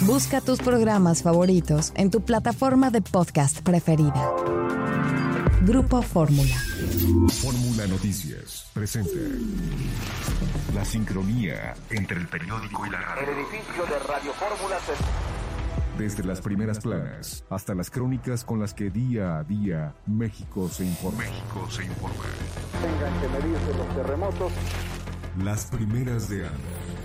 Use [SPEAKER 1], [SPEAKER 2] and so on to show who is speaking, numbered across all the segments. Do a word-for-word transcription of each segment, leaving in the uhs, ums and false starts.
[SPEAKER 1] Busca tus programas favoritos en tu plataforma de podcast preferida. Grupo Fórmula.
[SPEAKER 2] Fórmula Noticias presenta la sincronía entre el periódico y la radio.
[SPEAKER 3] El edificio de Radio Fórmula se...
[SPEAKER 2] Desde las primeras planas hasta las crónicas con las que día a día México se informa. México se informa.
[SPEAKER 3] Tengan que medirse los terremotos.
[SPEAKER 2] Las primeras de Anda.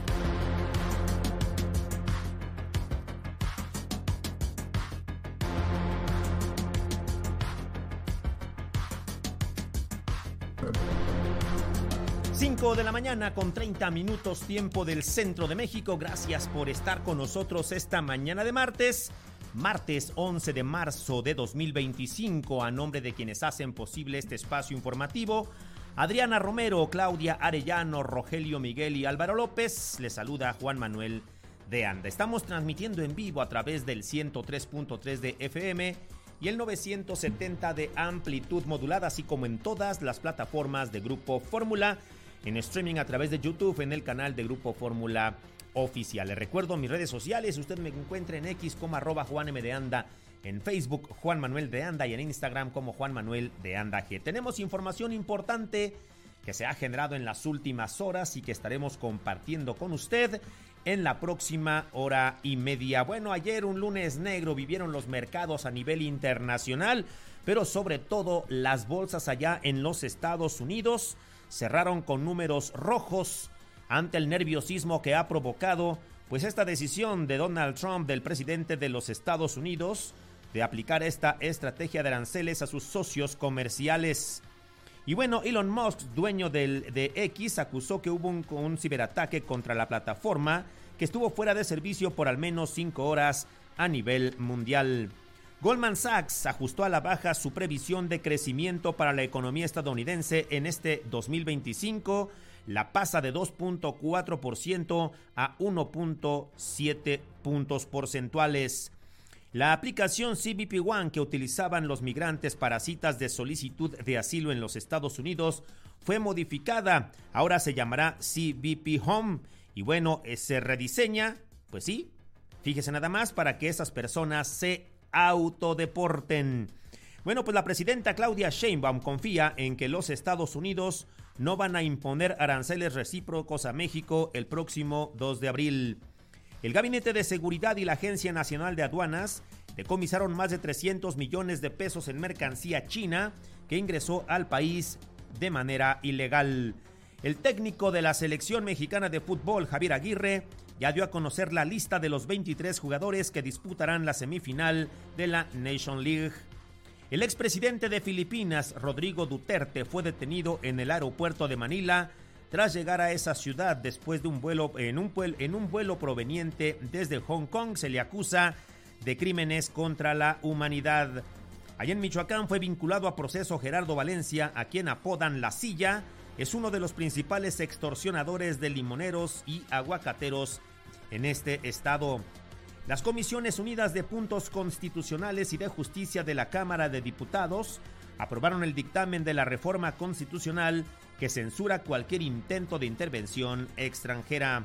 [SPEAKER 4] cinco de la mañana con treinta minutos tiempo del centro de México. Gracias por estar con nosotros esta mañana de martes. Martes once de marzo de dos mil veinticinco. A nombre de quienes hacen posible este espacio informativo, Adriana Romero, Claudia Arellano, Rogelio Miguel y Álvaro López, les saluda Juan Manuel de Anda. Estamos transmitiendo en vivo a través del ciento tres punto tres de F M y el novecientos setenta de amplitud modulada, así como en todas las plataformas de Grupo Fórmula, en streaming a través de YouTube en el canal de Grupo Fórmula Oficial. Les recuerdo mis redes sociales, usted me encuentra en X como arroba Juan M de Anda, en Facebook Juan Manuel de Anda y en Instagram como Juan Manuel de Anda G. Tenemos información importante que se ha generado en las últimas horas y que estaremos compartiendo con usted en la próxima hora y media. Bueno, ayer un lunes negro vivieron los mercados a nivel internacional, pero sobre todo las bolsas allá en los Estados Unidos cerraron con números rojos ante el nerviosismo que ha provocado pues esta decisión de Donald Trump, del presidente de los Estados Unidos, de aplicar esta estrategia de aranceles a sus socios comerciales. Y bueno, Elon Musk, dueño del, de X, acusó que hubo un, un ciberataque contra la plataforma que estuvo fuera de servicio por al menos cinco horas a nivel mundial. Goldman Sachs ajustó a la baja su previsión de crecimiento para la economía estadounidense en este dos mil veinticinco. La pasa de dos punto cuatro por ciento a uno punto siete puntos porcentuales. La aplicación C B P One que utilizaban los migrantes para citas de solicitud de asilo en los Estados Unidos fue modificada. Ahora se llamará C B P Home. Y bueno, se rediseña, pues sí, fíjese nada más, para que esas personas se autodeporten. Bueno, pues la presidenta Claudia Sheinbaum confía en que los Estados Unidos no van a imponer aranceles recíprocos a México el próximo dos de abril. El Gabinete de Seguridad y la Agencia Nacional de Aduanas decomisaron más de trescientos millones de pesos en mercancía china que ingresó al país de manera ilegal. El técnico de la selección mexicana de fútbol, Javier Aguirre, ya dio a conocer la lista de los veintitrés jugadores que disputarán la semifinal de la Nation League. El expresidente de Filipinas, Rodrigo Duterte, fue detenido en el aeropuerto de Manila tras llegar a esa ciudad después de un vuelo en un, en un vuelo proveniente desde Hong Kong. Se le acusa de crímenes contra la humanidad. Allá en Michoacán fue vinculado a proceso Gerardo Valencia, a quien apodan La Silla. Es uno de los principales extorsionadores de limoneros y aguacateros en este estado. Las Comisiones Unidas de Puntos Constitucionales y de Justicia de la Cámara de Diputados aprobaron el dictamen de la reforma constitucional que censura cualquier intento de intervención extranjera.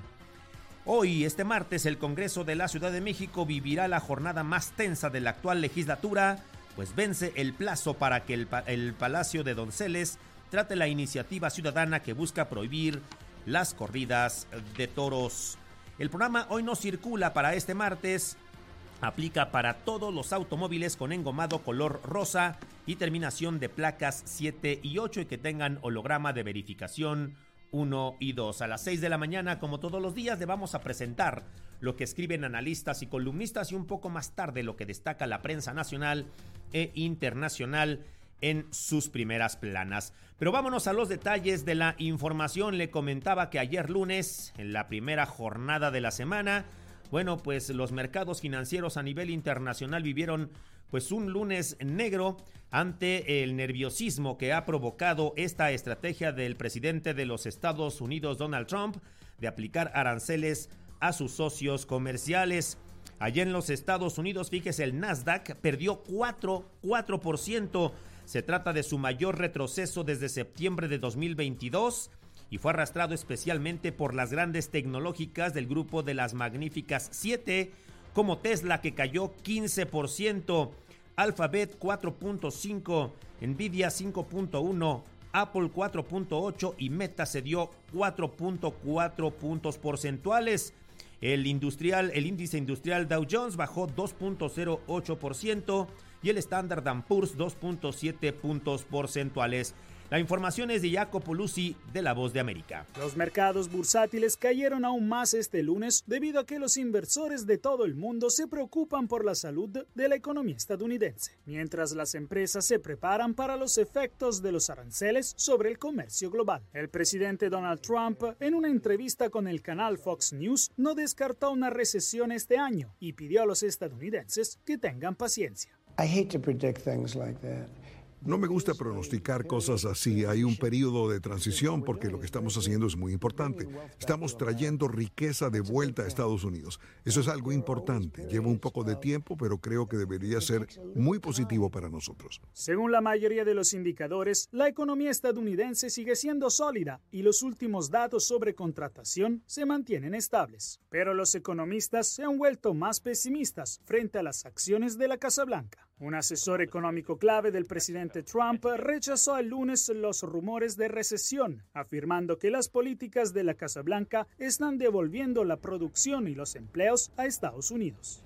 [SPEAKER 4] Hoy, este martes, el Congreso de la Ciudad de México vivirá la jornada más tensa de la actual legislatura, pues vence el plazo para que el, el Palacio de Donceles trate la iniciativa ciudadana que busca prohibir las corridas de toros. El programa Hoy No Circula para este martes aplica para todos los automóviles con engomado color rosa y terminación de placas siete y ocho y que tengan holograma de verificación uno y dos. A las seis de la mañana, como todos los días, le vamos a presentar lo que escriben analistas y columnistas y un poco más tarde lo que destaca la prensa nacional e internacional en sus primeras planas. Pero vámonos a los detalles de la información. Le comentaba que ayer lunes, en la primera jornada de la semana, bueno, pues los mercados financieros a nivel internacional vivieron pues un lunes negro ante el nerviosismo que ha provocado esta estrategia del presidente de los Estados Unidos, Donald Trump, de aplicar aranceles a sus socios comerciales. Allá en los Estados Unidos, fíjese, el Nasdaq perdió cuatro por ciento. Se trata de su mayor retroceso desde septiembre de dos mil veintidós y fue arrastrado especialmente por las grandes tecnológicas del grupo de las Magníficas Siete, como Tesla, que cayó quince por ciento, Alphabet cuatro punto cinco, Nvidia cinco punto uno, Apple cuatro punto ocho y Meta cedió cuatro punto cuatro puntos porcentuales. El industrial, el índice industrial Dow Jones bajó dos punto cero ocho por ciento y el Standard and Poor's dos punto siete puntos porcentuales. La información es de Jacopo Luzzi, de La Voz de América.
[SPEAKER 5] Los mercados bursátiles cayeron aún más este lunes debido a que los inversores de todo el mundo se preocupan por la salud de la economía estadounidense, mientras las empresas se preparan para los efectos de los aranceles sobre el comercio global. El presidente Donald Trump, en una entrevista con el canal Fox News, no descartó una recesión este año y pidió a los estadounidenses que tengan paciencia.
[SPEAKER 6] I hate to predict things like that.
[SPEAKER 7] No me gusta pronosticar cosas así. Hay un periodo de transición porque lo que estamos haciendo es muy importante. Estamos trayendo riqueza de vuelta a Estados Unidos. Eso es algo importante. Lleva un poco de tiempo, pero creo que debería ser muy positivo para nosotros.
[SPEAKER 5] Según la mayoría de los indicadores, la economía estadounidense sigue siendo sólida y los últimos datos sobre contratación se mantienen estables. Pero los economistas se han vuelto más pesimistas frente a las acciones de la Casa Blanca. Un asesor económico clave del presidente Trump rechazó el lunes los rumores de recesión, afirmando que las políticas de la Casa Blanca están devolviendo la producción y los empleos a Estados Unidos.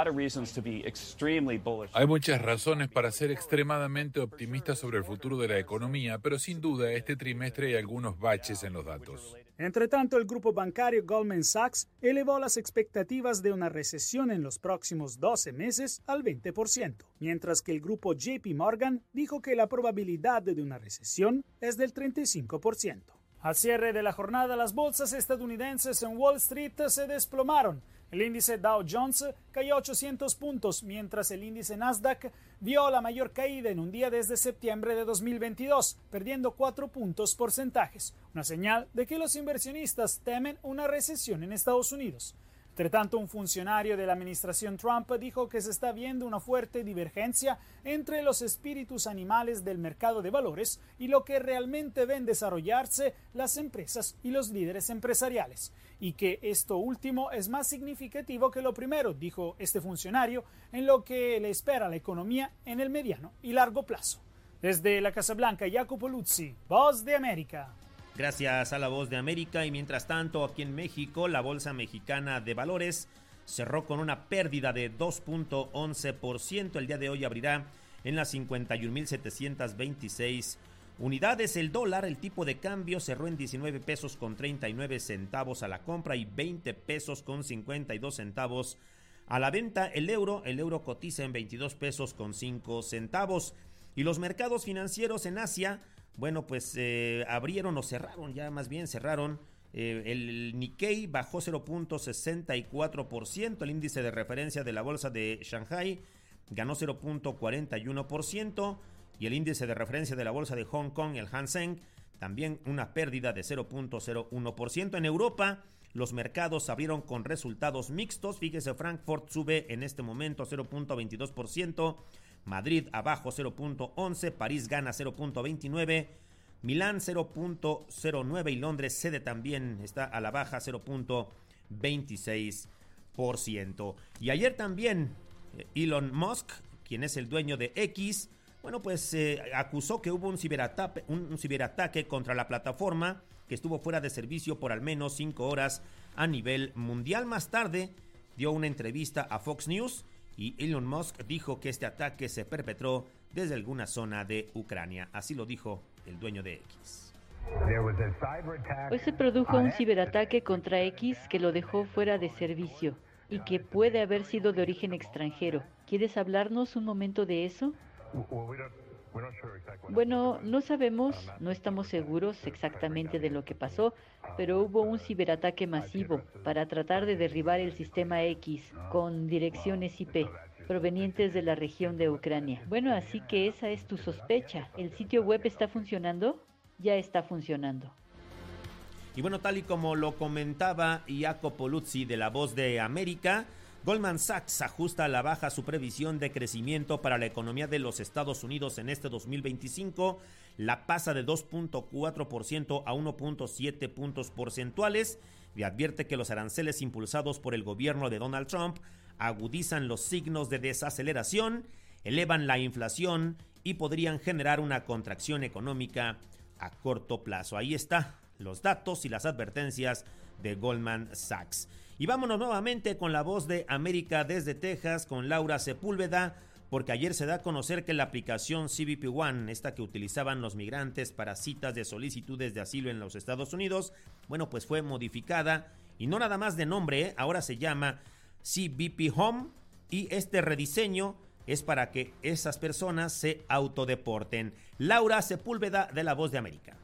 [SPEAKER 8] Hay muchas razones para ser extremadamente optimistas sobre el futuro de la economía, pero sin duda este trimestre hay algunos baches en los datos.
[SPEAKER 5] Entre tanto, el grupo bancario Goldman Sachs elevó las expectativas de una recesión en los próximos doce meses al veinte por ciento, mientras que el grupo J P Morgan dijo que la probabilidad de una recesión es del treinta y cinco por ciento. Al cierre de la jornada, las bolsas estadounidenses en Wall Street se desplomaron. El índice Dow Jones cayó ochocientos puntos, mientras el índice Nasdaq vio la mayor caída en un día desde septiembre de dos mil veintidós, perdiendo cuatro puntos porcentajes, una señal de que los inversionistas temen una recesión en Estados Unidos. Entre tanto, un funcionario de la administración Trump dijo que se está viendo una fuerte divergencia entre los espíritus animales del mercado de valores y lo que realmente ven desarrollarse las empresas y los líderes empresariales, y que esto último es más significativo que lo primero, dijo este funcionario, en lo que le espera a la economía en el mediano y largo plazo. Desde la Casa Blanca, Jacopo Luzzi, Voz de América.
[SPEAKER 4] Gracias a La Voz de América. Y mientras tanto, aquí en México, la Bolsa Mexicana de Valores cerró con una pérdida de dos punto once por ciento. El día de hoy abrirá en las cincuenta y un mil setecientos veintiséis unidades. El dólar, el tipo de cambio, cerró en diecinueve pesos con treinta y nueve centavos a la compra y veinte pesos con cincuenta y dos centavos a la venta. El euro, el euro cotiza en veintidós pesos con cinco centavos. Y los mercados financieros en Asia, bueno, pues eh, abrieron o cerraron, ya más bien cerraron. Eh, el Nikkei bajó cero punto sesenta y cuatro por ciento. El índice de referencia de la bolsa de Shanghai ganó cero punto cuarenta y uno por ciento. Y el índice de referencia de la bolsa de Hong Kong, el Hang Seng, también una pérdida de cero punto cero uno por ciento. En Europa, los mercados abrieron con resultados mixtos. Fíjese, Frankfurt sube en este momento cero punto veintidós por ciento. Madrid abajo cero punto once, París gana cero punto veintinueve, Milán cero punto cero nueve y Londres cede también, está a la baja cero punto veintiséis por ciento. Y ayer también Elon Musk, quien es el dueño de X, bueno pues eh, acusó que hubo un ciberataque, un, un ciberataque contra la plataforma que estuvo fuera de servicio por al menos cinco horas a nivel mundial. Más tarde dio una entrevista a Fox News y Elon Musk dijo que este ataque se perpetró desde alguna zona de Ucrania. Así lo dijo el dueño de X.
[SPEAKER 9] Hoy se produjo un ciberataque contra X que lo dejó fuera de servicio y que puede haber sido de origen extranjero. ¿Quieres hablarnos un momento de eso? Bueno, no sabemos, no estamos seguros exactamente de lo que pasó, pero hubo un ciberataque masivo para tratar de derribar el sistema X con direcciones I P provenientes de la región de Ucrania. Bueno, así que esa es tu sospecha. ¿El sitio web está funcionando? Ya está funcionando.
[SPEAKER 4] Y bueno, tal y como lo comentaba Jacopo Luzzi de La Voz de América, Goldman Sachs ajusta a la baja su previsión de crecimiento para la economía de los Estados Unidos en este dos mil veinticinco. La pasa de dos punto cuatro por ciento a uno punto siete puntos porcentuales y advierte que los aranceles impulsados por el gobierno de Donald Trump agudizan los signos de desaceleración, elevan la inflación y podrían generar una contracción económica a corto plazo. Ahí está los datos y las advertencias de Goldman Sachs. Y vámonos nuevamente con la voz de América desde Texas con Laura Sepúlveda, porque ayer se da a conocer que la aplicación C B P One, esta que utilizaban los migrantes para citas de solicitudes de asilo en los Estados Unidos, bueno, pues fue modificada y no nada más de nombre, ¿eh? Ahora se llama C B P Home y este rediseño es para que esas personas se autodeporten. Laura Sepúlveda de La Voz de América.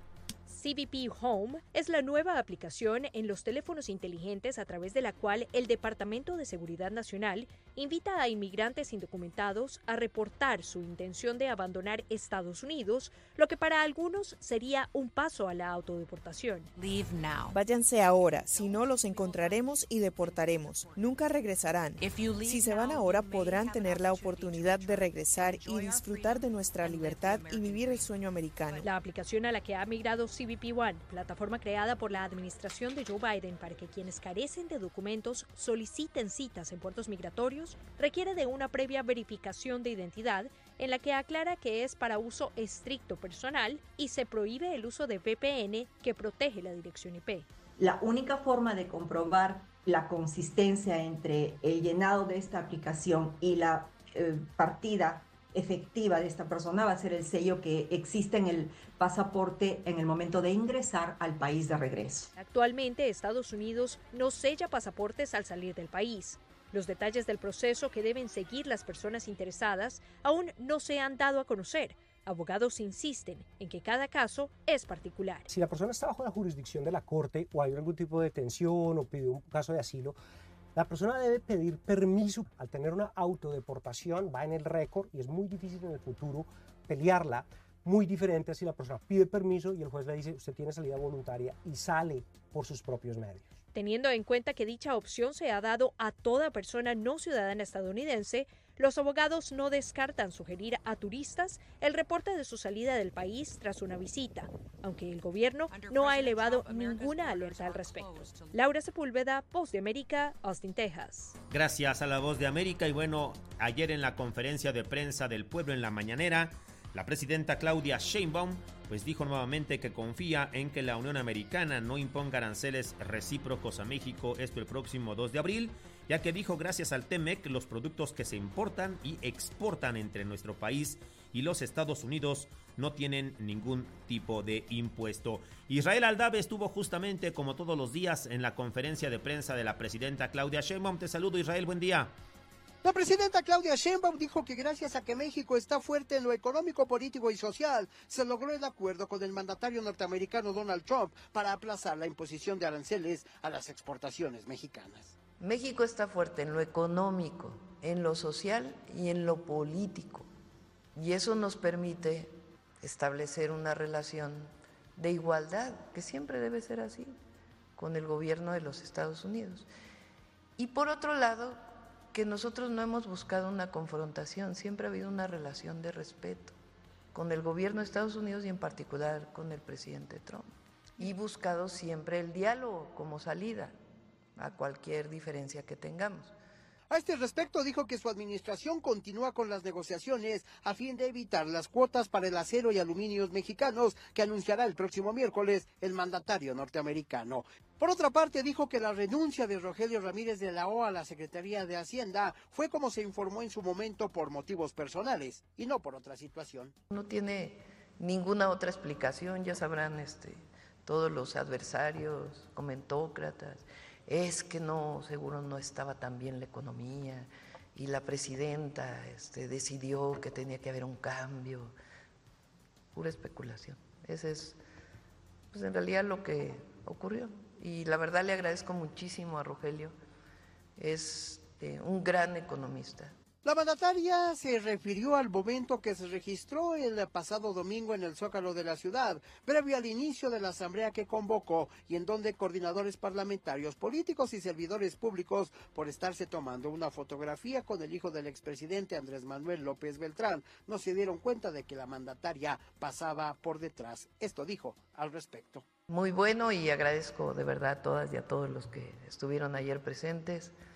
[SPEAKER 10] C B P Home es la nueva aplicación en los teléfonos inteligentes a través de la cual el Departamento de Seguridad Nacional invita a inmigrantes indocumentados a reportar su intención de abandonar Estados Unidos, lo que para algunos sería un paso a la autodeportación.
[SPEAKER 11] Leave now. Váyanse ahora, si no los encontraremos y deportaremos. Nunca regresarán. Si se van ahora podrán tener la oportunidad de regresar y disfrutar de nuestra libertad y vivir el sueño americano.
[SPEAKER 10] La aplicación a la que ha migrado C B P One, plataforma creada por la administración de Joe Biden para que quienes carecen de documentos soliciten citas en puertos migratorios, requiere de una previa verificación de identidad en la que aclara que es para uso estricto personal y se prohíbe el uso de V P N que protege la dirección I P.
[SPEAKER 12] La única forma de comprobar la consistencia entre el llenado de esta aplicación y la eh, partida efectiva de esta persona va a ser el sello que existe en el pasaporte en el momento de ingresar al país de regreso.
[SPEAKER 10] Actualmente, Estados Unidos no sella pasaportes al salir del país. Los detalles del proceso que deben seguir las personas interesadas aún no se han dado a conocer. Abogados insisten en que cada caso es particular.
[SPEAKER 13] Si la persona está bajo la jurisdicción de la Corte o hay algún tipo de detención o pide un caso de asilo, la persona debe pedir permiso. Al tener una autodeportación va en el récord y es muy difícil en el futuro pelearla. Muy diferente si la persona pide permiso y el juez le dice usted tiene salida voluntaria y sale por sus propios medios.
[SPEAKER 10] Teniendo en cuenta que dicha opción se ha dado a toda persona no ciudadana estadounidense, los abogados no descartan sugerir a turistas el reporte de su salida del país tras una visita, aunque el gobierno no ha elevado ninguna alerta al respecto. Laura Sepúlveda, Voz de América, Austin, Texas.
[SPEAKER 4] Gracias a La Voz de América. Y bueno, ayer en la conferencia de prensa del pueblo en la mañanera, la presidenta Claudia Sheinbaum pues dijo nuevamente que confía en que la Unión Americana no imponga aranceles recíprocos a México esto el próximo dos de abril, ya que dijo gracias al T M E C los productos que se importan y exportan entre nuestro país y los Estados Unidos no tienen ningún tipo de impuesto. Israel Aldave estuvo justamente como todos los días en la conferencia de prensa de la presidenta Claudia Sheinbaum. Te saludo, Israel, buen día.
[SPEAKER 14] La presidenta Claudia Sheinbaum dijo que gracias a que México está fuerte en lo económico, político y social, se logró el acuerdo con el mandatario norteamericano Donald Trump para aplazar la imposición de aranceles a las exportaciones mexicanas.
[SPEAKER 15] México está fuerte en lo económico, en lo social y en lo político. Y eso nos permite establecer una relación de igualdad, que siempre debe ser así, con el gobierno de los Estados Unidos. Y por otro lado, que nosotros no hemos buscado una confrontación, siempre ha habido una relación de respeto con el gobierno de Estados Unidos y en particular con el presidente Trump. Y buscado siempre el diálogo como salida a cualquier diferencia que tengamos.
[SPEAKER 14] A este respecto dijo que su administración continúa con las negociaciones a fin de evitar las cuotas para el acero y aluminios mexicanos que anunciará el próximo miércoles el mandatario norteamericano. Por otra parte, dijo que la renuncia de Rogelio Ramírez de la O a la Secretaría de Hacienda fue como se informó en su momento por motivos personales y no por otra situación.
[SPEAKER 15] No tiene ninguna otra explicación, ya sabrán este, todos los adversarios, comentócratas. Es que no, seguro no estaba tan bien la economía y la presidenta este, decidió que tenía que haber un cambio. Pura especulación. Ese es, pues en realidad lo que ocurrió. Y la verdad le agradezco muchísimo a Rogelio, es eh, un gran economista.
[SPEAKER 14] La mandataria se refirió al momento que se registró el pasado domingo en el Zócalo de la ciudad, previo al inicio de la asamblea que convocó y en donde coordinadores parlamentarios, políticos y servidores públicos, por estarse tomando una fotografía con el hijo del expresidente Andrés Manuel López Beltrán, no se dieron cuenta de que la mandataria pasaba por detrás. Esto dijo al respecto.
[SPEAKER 15] Muy bueno y agradezco de verdad a todas y a todos los que estuvieron ayer presentes.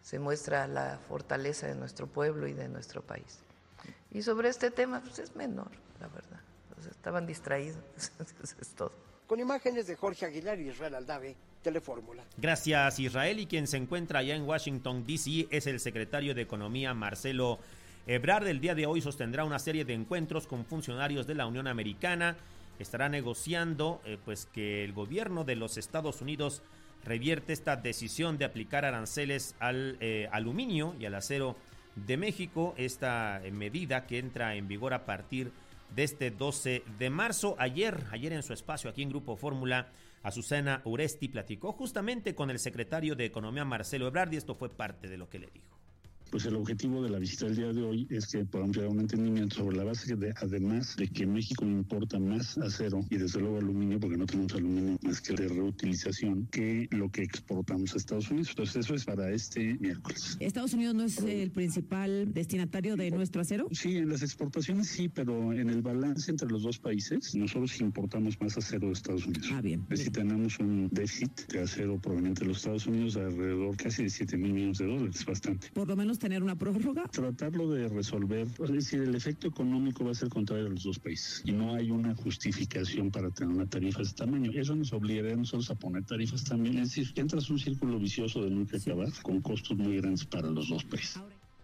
[SPEAKER 15] se muestra la fortaleza de nuestro pueblo y de nuestro país. Y sobre este tema, pues es menor, la verdad. O sea, estaban distraídos, eso es todo.
[SPEAKER 14] Con imágenes de Jorge Aguilar y Israel Aldave, Telefórmula.
[SPEAKER 4] Gracias, Israel. Y quien se encuentra allá en Washington, D C es el secretario de Economía, Marcelo Ebrard. El día de hoy sostendrá una serie de encuentros con funcionarios de la Unión Americana. Estará negociando eh, pues que el gobierno de los Estados Unidos revierte esta decisión de aplicar aranceles al eh, aluminio y al acero de México. Esta eh, medida que entra en vigor a partir de este doce de marzo. Ayer, ayer en su espacio aquí en Grupo Fórmula, Azucena Uresti platicó justamente con el secretario de Economía, Marcelo Ebrard, y esto fue parte de lo que le dijo.
[SPEAKER 16] Pues el objetivo de la visita del día de hoy es que podamos llegar a un entendimiento sobre la base de, además de que México importa más acero y desde luego aluminio, porque no tenemos aluminio más que de reutilización, que lo que exportamos a Estados Unidos. Entonces eso es para este miércoles.
[SPEAKER 17] ¿Estados Unidos no es el principal destinatario de nuestro acero?
[SPEAKER 16] Sí, en las exportaciones sí, pero en el balance entre los dos países, nosotros importamos más acero de Estados Unidos.
[SPEAKER 17] Ah, bien.
[SPEAKER 16] Es decir, tenemos un déficit de acero proveniente de los Estados Unidos de alrededor casi de siete mil millones de dólares, bastante.
[SPEAKER 17] Por lo menos tener una prórroga.
[SPEAKER 16] Tratarlo de resolver, es decir, el efecto económico va a ser contrario a los dos países y no hay una justificación para tener una tarifa de ese tamaño. Eso nos obligaría a nosotros a poner tarifas también, es decir, entras un círculo vicioso de nunca acabar con costos muy grandes para los dos países.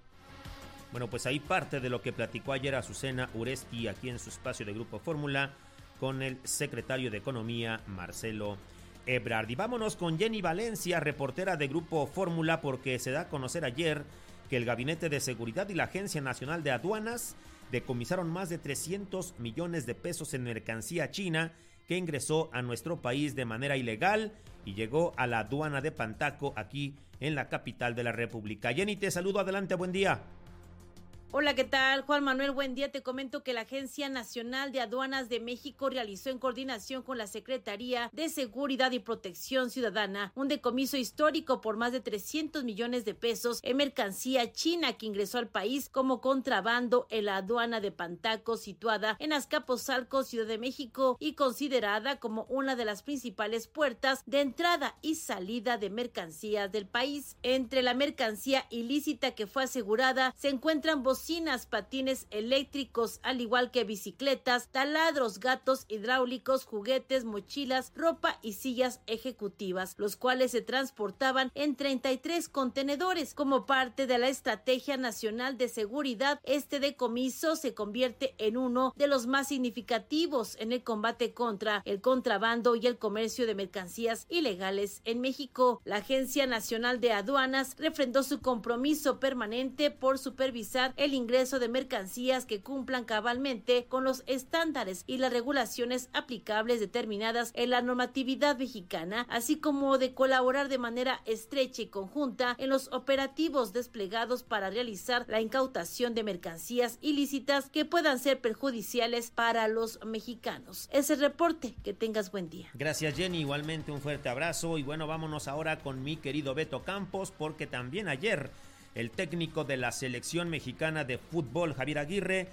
[SPEAKER 4] Bueno, pues ahí parte de lo que platicó ayer Azucena Uresti aquí en su espacio de Grupo Fórmula con el secretario de Economía, Marcelo Ebrard. Y vámonos con Jenny Valencia, reportera de Grupo Fórmula, porque se da a conocer ayer que el Gabinete de Seguridad y la Agencia Nacional de Aduanas decomisaron más de trescientos millones de pesos en mercancía china que ingresó a nuestro país de manera ilegal y llegó a la aduana de Pantaco aquí en la capital de la República. Jenny, te saludo, adelante, buen día.
[SPEAKER 18] Hola, ¿qué tal? Juan Manuel, buen día. Te comento que la Agencia Nacional de Aduanas de México realizó en coordinación con la Secretaría de Seguridad y Protección Ciudadana un decomiso histórico por más de trescientos millones de pesos en mercancía china que ingresó al país como contrabando en la aduana de Pantaco, situada en Azcapotzalco, Ciudad de México, y considerada como una de las principales puertas de entrada y salida de mercancías del país. Entre la mercancía ilícita que fue asegurada se encuentran bocinas, patines eléctricos, al igual que bicicletas, taladros, gatos hidráulicos, juguetes, mochilas, ropa y sillas ejecutivas, los cuales se transportaban en treinta y tres contenedores. Como parte de la Estrategia Nacional de Seguridad, este decomiso se convierte en uno de los más significativos en el combate contra el contrabando y el comercio de mercancías ilegales en México. La Agencia Nacional de Aduanas refrendó su compromiso permanente por supervisar el ingreso de mercancías que cumplan cabalmente con los estándares y las regulaciones aplicables determinadas en la normatividad mexicana, así como de colaborar de manera estrecha y conjunta en los operativos desplegados para realizar la incautación de mercancías ilícitas que puedan ser perjudiciales para los mexicanos. Ese reporte, que tengas buen día.
[SPEAKER 4] Gracias, Jenny, igualmente un fuerte abrazo. Y bueno, vámonos ahora con mi querido Beto Campos, porque también ayer el técnico de la selección mexicana de fútbol, Javier Aguirre,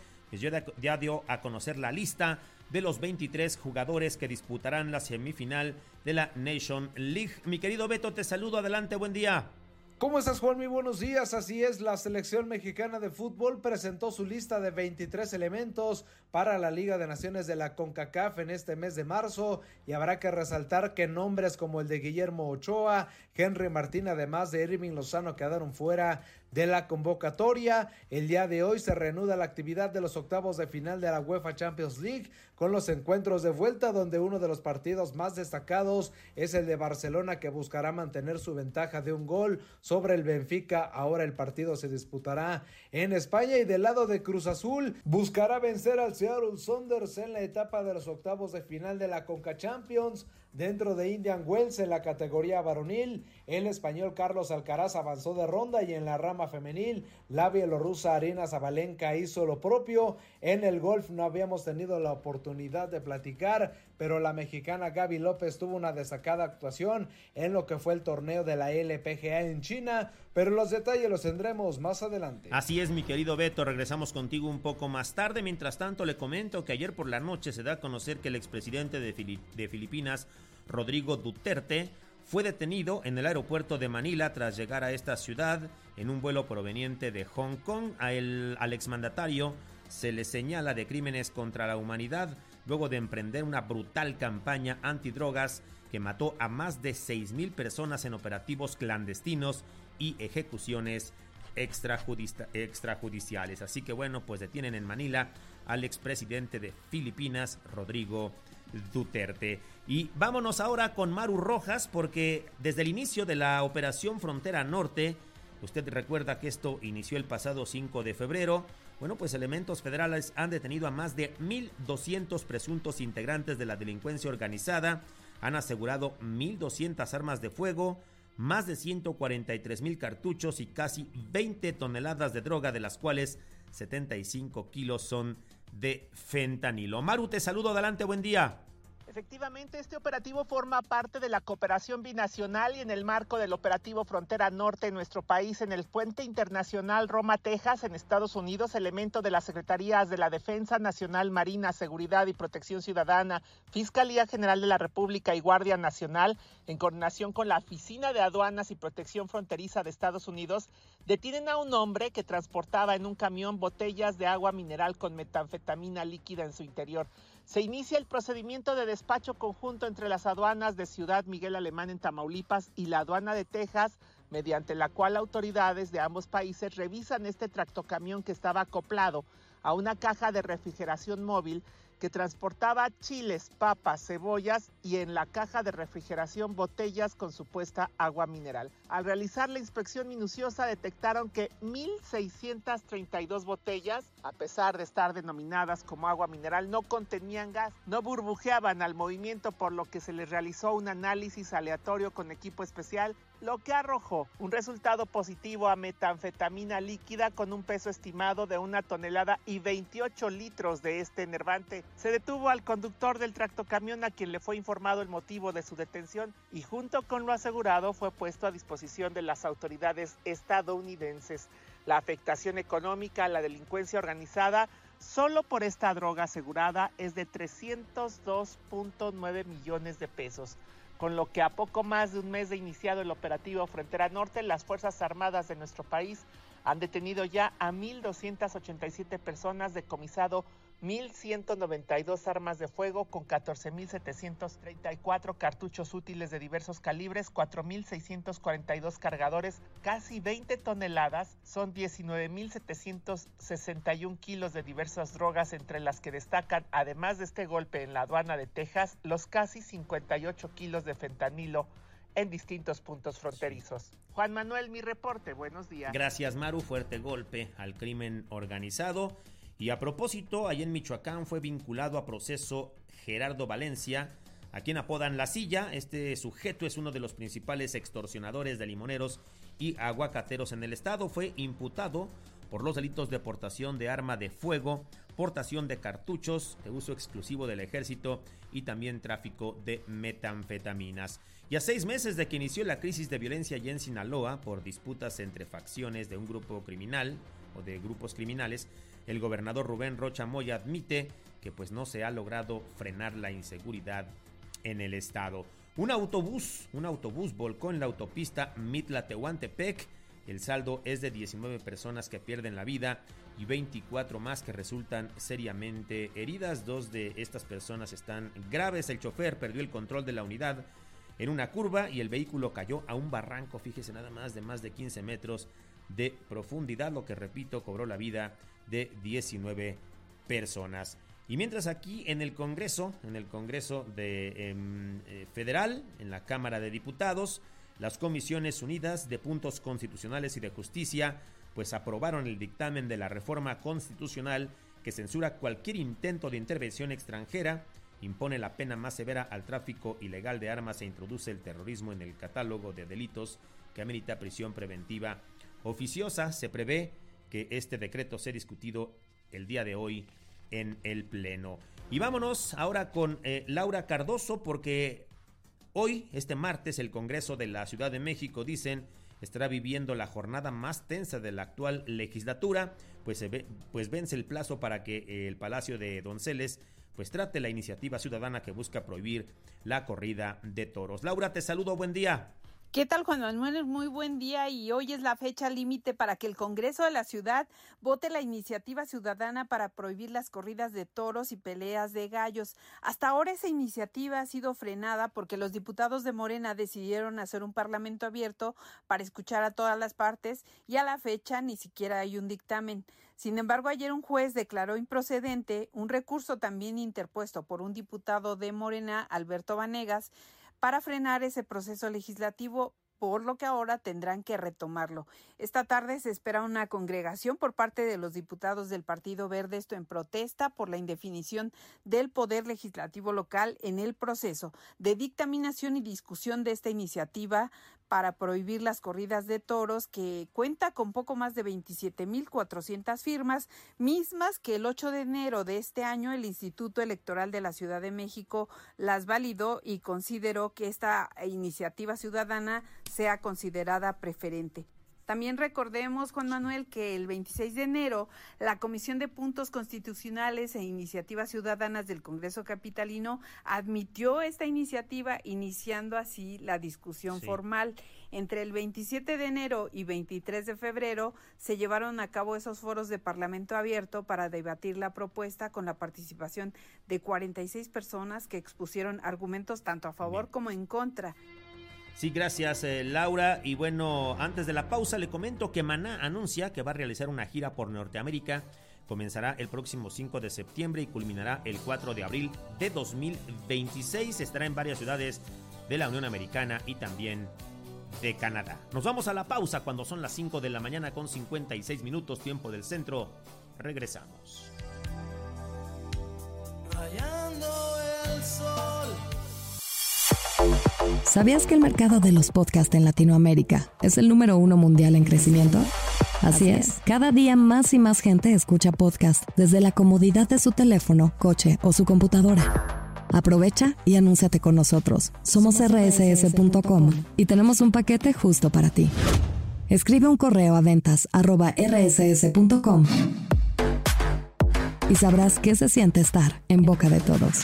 [SPEAKER 4] ya dio a conocer la lista de los veintitrés jugadores que disputarán la semifinal de la Nation League. Mi querido Beto, te saludo, adelante, buen día.
[SPEAKER 19] ¿Cómo estás, Juan? Muy buenos días. Así es, la selección mexicana de fútbol presentó su lista de veintitrés elementos para la Liga de Naciones de la CONCACAF en este mes de marzo, y habrá que resaltar que nombres como el de Guillermo Ochoa, Henry Martín, además de Irving Lozano, quedaron fuera de la convocatoria. El día de hoy se reanuda la actividad de los octavos de final de la UEFA Champions League con los encuentros de vuelta, donde uno de los partidos más destacados es el de Barcelona, que buscará mantener su ventaja de un gol sobre el Benfica. Ahora el partido se disputará en España, y del lado de Cruz Azul buscará vencer al Seattle Sounders en la etapa de los octavos de final de la Conca Champions. Dentro de Indian Wells, en la categoría varonil, el español Carlos Alcaraz avanzó de ronda, y en la rama femenil, la bielorrusa Arina Zabalenka hizo lo propio. En el golf no habíamos tenido la oportunidad de platicar, pero la mexicana Gaby López tuvo una destacada actuación en lo que fue el torneo de la L P G A en China, pero los detalles los tendremos más adelante.
[SPEAKER 4] Así es, mi querido Beto, regresamos contigo un poco más tarde. Mientras tanto, le comento que ayer por la noche se da a conocer que el expresidente de, Filip- de Filipinas, Rodrigo Duterte, fue detenido en el aeropuerto de Manila tras llegar a esta ciudad en un vuelo proveniente de Hong Kong. A el, al exmandatario se le señala de crímenes contra la humanidad luego de emprender una brutal campaña antidrogas que mató a más de seis mil personas en operativos clandestinos y ejecuciones extrajudici- extrajudiciales. Así que bueno, pues detienen en Manila al expresidente de Filipinas, Rodrigo Duterte. Y vámonos ahora con Maru Rojas, porque desde el inicio de la Operación Frontera Norte, usted recuerda que esto inició el pasado cinco de febrero, bueno, pues elementos federales han detenido a más de mil doscientos presuntos integrantes de la delincuencia organizada, han asegurado mil doscientas armas de fuego, más de ciento cuarenta y tres mil cartuchos y casi veinte toneladas de droga, de las cuales setenta y cinco kilos son de fentanilo. Maru, te saludo, adelante, buen día.
[SPEAKER 20] Efectivamente, este operativo forma parte de la cooperación binacional y en el marco del operativo Frontera Norte en nuestro país, en el puente internacional Roma, Texas, en Estados Unidos, elemento de las Secretarías de la Defensa Nacional, Marina, Seguridad y Protección Ciudadana, Fiscalía General de la República y Guardia Nacional, en coordinación con la Oficina de Aduanas y Protección Fronteriza de Estados Unidos, detienen a un hombre que transportaba en un camión botellas de agua mineral con metanfetamina líquida en su interior. Se inicia el procedimiento de despacho conjunto entre las aduanas de Ciudad Miguel Alemán en Tamaulipas y la aduana de Texas, mediante la cual autoridades de ambos países revisan este tractocamión que estaba acoplado a una caja de refrigeración móvil que transportaba chiles, papas, cebollas y en la caja de refrigeración botellas con supuesta agua mineral. Al realizar la inspección minuciosa detectaron que mil seiscientas treinta y dos botellas, a pesar de estar denominadas como agua mineral, no contenían gas, no burbujeaban al movimiento, por lo que se les realizó un análisis aleatorio con equipo especial, lo que arrojó un resultado positivo a metanfetamina líquida con un peso estimado de una tonelada y veintiocho litros de este enervante. Se detuvo al conductor del tractocamión, a quien le fue informado el motivo de su detención, y junto con lo asegurado fue puesto a disposición de las autoridades estadounidenses. La afectación económica a la delincuencia organizada solo por esta droga asegurada es de trescientos dos punto nueve millones de pesos. Con lo que a poco más de un mes de iniciado el operativo Frontera Norte, las Fuerzas Armadas de nuestro país han detenido ya a mil doscientas ochenta y siete personas, decomisado mil ciento noventa y dos armas de fuego con catorce mil setecientos treinta y cuatro cartuchos útiles de diversos calibres, cuatro mil seiscientos cuarenta y dos cargadores, casi veinte toneladas, son diecinueve mil setecientos sesenta y un kilos de diversas drogas, entre las que destacan, además de este golpe en la aduana de Texas, los casi cincuenta y ocho kilos de fentanilo en distintos puntos fronterizos. Juan Manuel, mi reporte, buenos días.
[SPEAKER 4] Gracias, Maru. Fuerte golpe al crimen organizado. Y a propósito, allá en Michoacán fue vinculado a proceso Gerardo Valencia, a quien apodan La Silla. Este sujeto es uno de los principales extorsionadores de limoneros y aguacateros en el estado. Fue imputado por los delitos de portación de arma de fuego, portación de cartuchos de uso exclusivo del ejército y también tráfico de metanfetaminas. Y a seis meses de que inició la crisis de violencia allá en Sinaloa por disputas entre facciones de un grupo criminal o de grupos criminales, el gobernador Rubén Rocha Moya admite que pues no se ha logrado frenar la inseguridad en el estado. Un autobús, un autobús volcó en la autopista Mitla-Tehuantepec. El saldo es de diecinueve personas que pierden la vida y veinticuatro más que resultan seriamente heridas. Dos de estas personas están graves. El chofer perdió el control de la unidad en una curva y el vehículo cayó a un barranco, fíjese nada más, de más de quince metros de profundidad, lo que, repito, cobró la vida de diecinueve personas. Y mientras aquí en el Congreso, en el Congreso de, eh, Federal, en la Cámara de Diputados, las Comisiones Unidas de Puntos Constitucionales y de Justicia pues aprobaron el dictamen de la reforma constitucional que censura cualquier intento de intervención extranjera, impone la pena más severa al tráfico ilegal de armas e introduce el terrorismo en el catálogo de delitos que amerita prisión preventiva oficiosa. Se prevé que este decreto sea discutido el día de hoy en el Pleno. Y vámonos ahora con eh, Laura Cardoso, porque hoy, este martes, el Congreso de la Ciudad de México, dicen, estará viviendo la jornada más tensa de la actual legislatura, pues, se ve, pues vence el plazo para que eh, el Palacio de Donceles pues trate la iniciativa ciudadana que busca prohibir la corrida de toros. Laura, te saludo, buen día.
[SPEAKER 21] ¿Qué tal, Juan Manuel? Muy buen día, y hoy es la fecha límite para que el Congreso de la Ciudad vote la iniciativa ciudadana para prohibir las corridas de toros y peleas de gallos. Hasta ahora esa iniciativa ha sido frenada porque los diputados de Morena decidieron hacer un parlamento abierto para escuchar a todas las partes, y a la fecha ni siquiera hay un dictamen. Sin embargo, ayer un juez declaró improcedente un recurso también interpuesto por un diputado de Morena, Alberto Vanegas, para frenar ese proceso legislativo, por lo que ahora tendrán que retomarlo. Esta tarde se espera una congregación por parte de los diputados del Partido Verde, esto en protesta por la indefinición del Poder Legislativo local en el proceso de dictaminación y discusión de esta iniciativa para prohibir las corridas de toros, que cuenta con poco más de veintisiete mil cuatrocientas firmas, mismas que el ocho de enero de este año el Instituto Electoral de la Ciudad de México las validó y consideró que esta iniciativa ciudadana sea considerada preferente. También recordemos, Juan Manuel, que el veintiséis de enero la Comisión de Puntos Constitucionales e Iniciativas Ciudadanas del Congreso Capitalino admitió esta iniciativa, iniciando así la discusión sí. formal. Entre el veintisiete de enero y veintitrés de febrero se llevaron a cabo esos foros de Parlamento abierto para debatir la propuesta, con la participación de cuarenta y seis personas que expusieron argumentos tanto a favor Bien. como en contra.
[SPEAKER 4] Sí, gracias, eh, Laura. Y bueno, antes de la pausa le comento que Maná anuncia que va a realizar una gira por Norteamérica. Comenzará el próximo cinco de septiembre y culminará el cuatro de abril de dos mil veintiséis. Estará en varias ciudades de la Unión Americana y también de Canadá. Nos vamos a la pausa cuando son las cinco de la mañana con cincuenta y seis minutos, tiempo del centro. Regresamos.
[SPEAKER 22] Rayando el sol.
[SPEAKER 1] ¿Sabías que el mercado de los podcasts en Latinoamérica es el número uno mundial en crecimiento? Así es, cada día más y más gente escucha podcasts desde la comodidad de su teléfono, coche o su computadora. Aprovecha y anúnciate con nosotros. Somos erre ese ese punto com y tenemos un paquete justo para ti. Escribe un correo a ventas arroba erre ese ese punto com y sabrás qué se siente estar en boca de todos.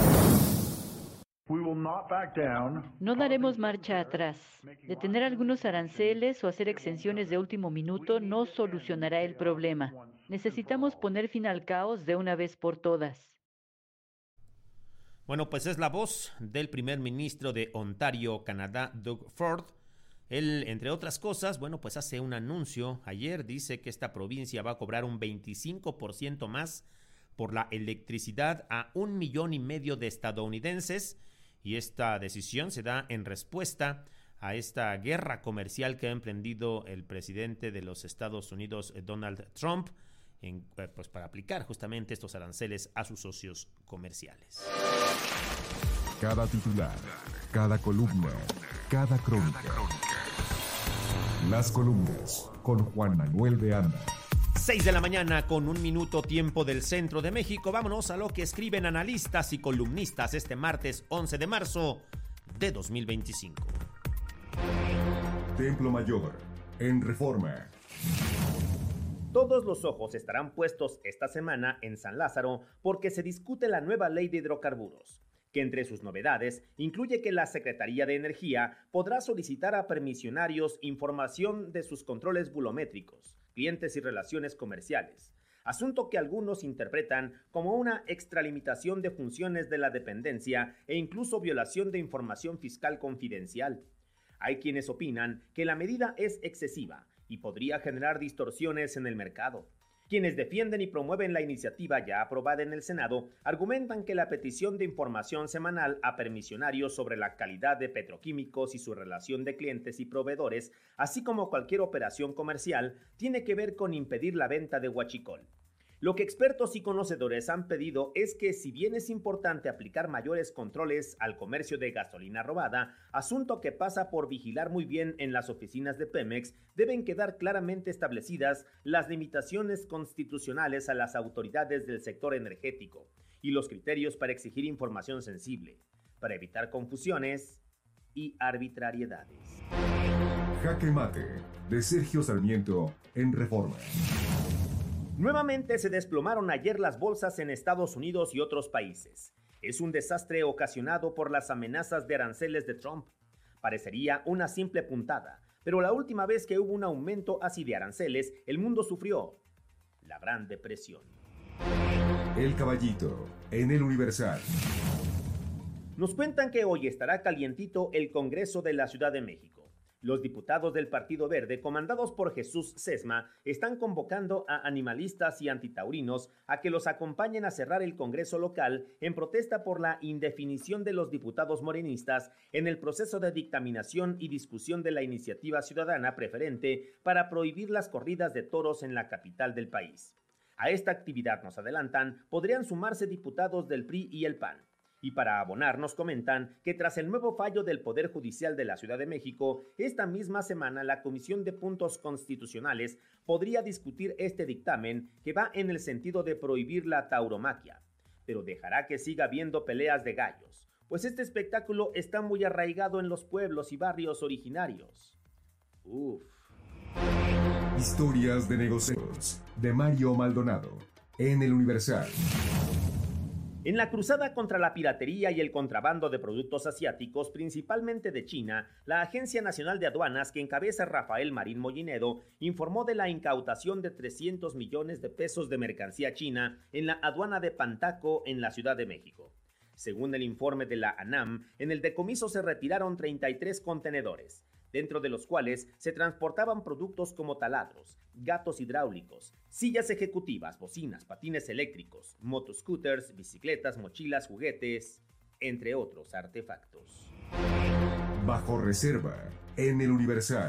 [SPEAKER 9] No daremos marcha atrás. Detener algunos aranceles o hacer exenciones de último minuto no solucionará el problema. Necesitamos poner fin al caos de una vez por todas.
[SPEAKER 4] Bueno, pues es la voz del primer ministro de Ontario, Canadá, Doug Ford. Él, entre otras cosas, bueno, pues hace un anuncio. Ayer dice que esta provincia va a cobrar un veinticinco por ciento más por la electricidad a un millón y medio de estadounidenses. Y esta decisión se da en respuesta a esta guerra comercial que ha emprendido el presidente de los Estados Unidos, Donald Trump, en, pues para aplicar justamente estos aranceles a sus socios comerciales.
[SPEAKER 2] Cada titular, cada columna, cada crónica. Las columnas con Juan Manuel de Anda.
[SPEAKER 4] seis de la mañana con un minuto, tiempo del centro de México. Vámonos a lo que escriben analistas y columnistas este martes once de marzo de dos mil veinticinco.
[SPEAKER 2] Templo Mayor, en Reforma.
[SPEAKER 4] Todos los ojos estarán puestos esta semana en San Lázaro porque se discute la nueva ley de hidrocarburos, que entre sus novedades incluye que la Secretaría de Energía podrá solicitar a permisionarios información de sus controles bulométricos, clientes y relaciones comerciales, asunto que algunos interpretan como una extralimitación de funciones de la dependencia e incluso violación de información fiscal confidencial. Hay quienes opinan que la medida es excesiva y podría generar distorsiones en el mercado. Quienes defienden y promueven la iniciativa ya aprobada en el Senado argumentan que la petición de información semanal a permisionarios sobre la calidad de petroquímicos y su relación de clientes y proveedores, así como cualquier operación comercial, tiene que ver con impedir la venta de huachicol. Lo que expertos y conocedores han pedido es que, si bien es importante aplicar mayores controles al comercio de gasolina robada, asunto que pasa por vigilar muy bien en las oficinas de Pemex, deben quedar claramente establecidas las limitaciones constitucionales a las autoridades del sector energético y los criterios para exigir información sensible, para evitar confusiones y arbitrariedades.
[SPEAKER 2] Jaque Mate, de Sergio Sarmiento, en Reforma.
[SPEAKER 4] Nuevamente se desplomaron ayer las bolsas en Estados Unidos y otros países. Es un desastre ocasionado por las amenazas de aranceles de Trump. Parecería una simple puntada, pero la última vez que hubo un aumento así de aranceles, el mundo sufrió la Gran Depresión.
[SPEAKER 2] El Caballito, en el Universal.
[SPEAKER 4] Nos cuentan que hoy estará calientito el Congreso de la Ciudad de México. Los diputados del Partido Verde, comandados por Jesús Sesma, están convocando a animalistas y antitaurinos a que los acompañen a cerrar el Congreso local en protesta por la indefinición de los diputados morenistas en el proceso de dictaminación y discusión de la iniciativa ciudadana preferente para prohibir las corridas de toros en la capital del país. A esta actividad, nos adelantan, podrían sumarse diputados del P R I y el P A N. Y para abonar nos comentan que tras el nuevo fallo del Poder Judicial de la Ciudad de México, esta misma semana la Comisión de Puntos Constitucionales podría discutir este dictamen que va en el sentido de prohibir la tauromaquia, pero dejará que siga habiendo peleas de gallos, pues este espectáculo está muy arraigado en los pueblos y barrios originarios. Uf.
[SPEAKER 2] Historias de negocios, de Mario Maldonado, en el Universal.
[SPEAKER 4] En la cruzada contra la piratería y el contrabando de productos asiáticos, principalmente de China, la Agencia Nacional de Aduanas, que encabeza Rafael Marín Mollinedo, informó de la incautación de trescientos millones de pesos de mercancía china en la aduana de Pantaco, en la Ciudad de México. Según el informe de la ANAM, en el decomiso se retiraron treinta y tres contenedores, dentro de los cuales se transportaban productos como taladros, gatos hidráulicos, sillas ejecutivas, bocinas, patines eléctricos, motoscooters, bicicletas, mochilas, juguetes, entre otros artefactos.
[SPEAKER 2] Bajo reserva, en el Universal.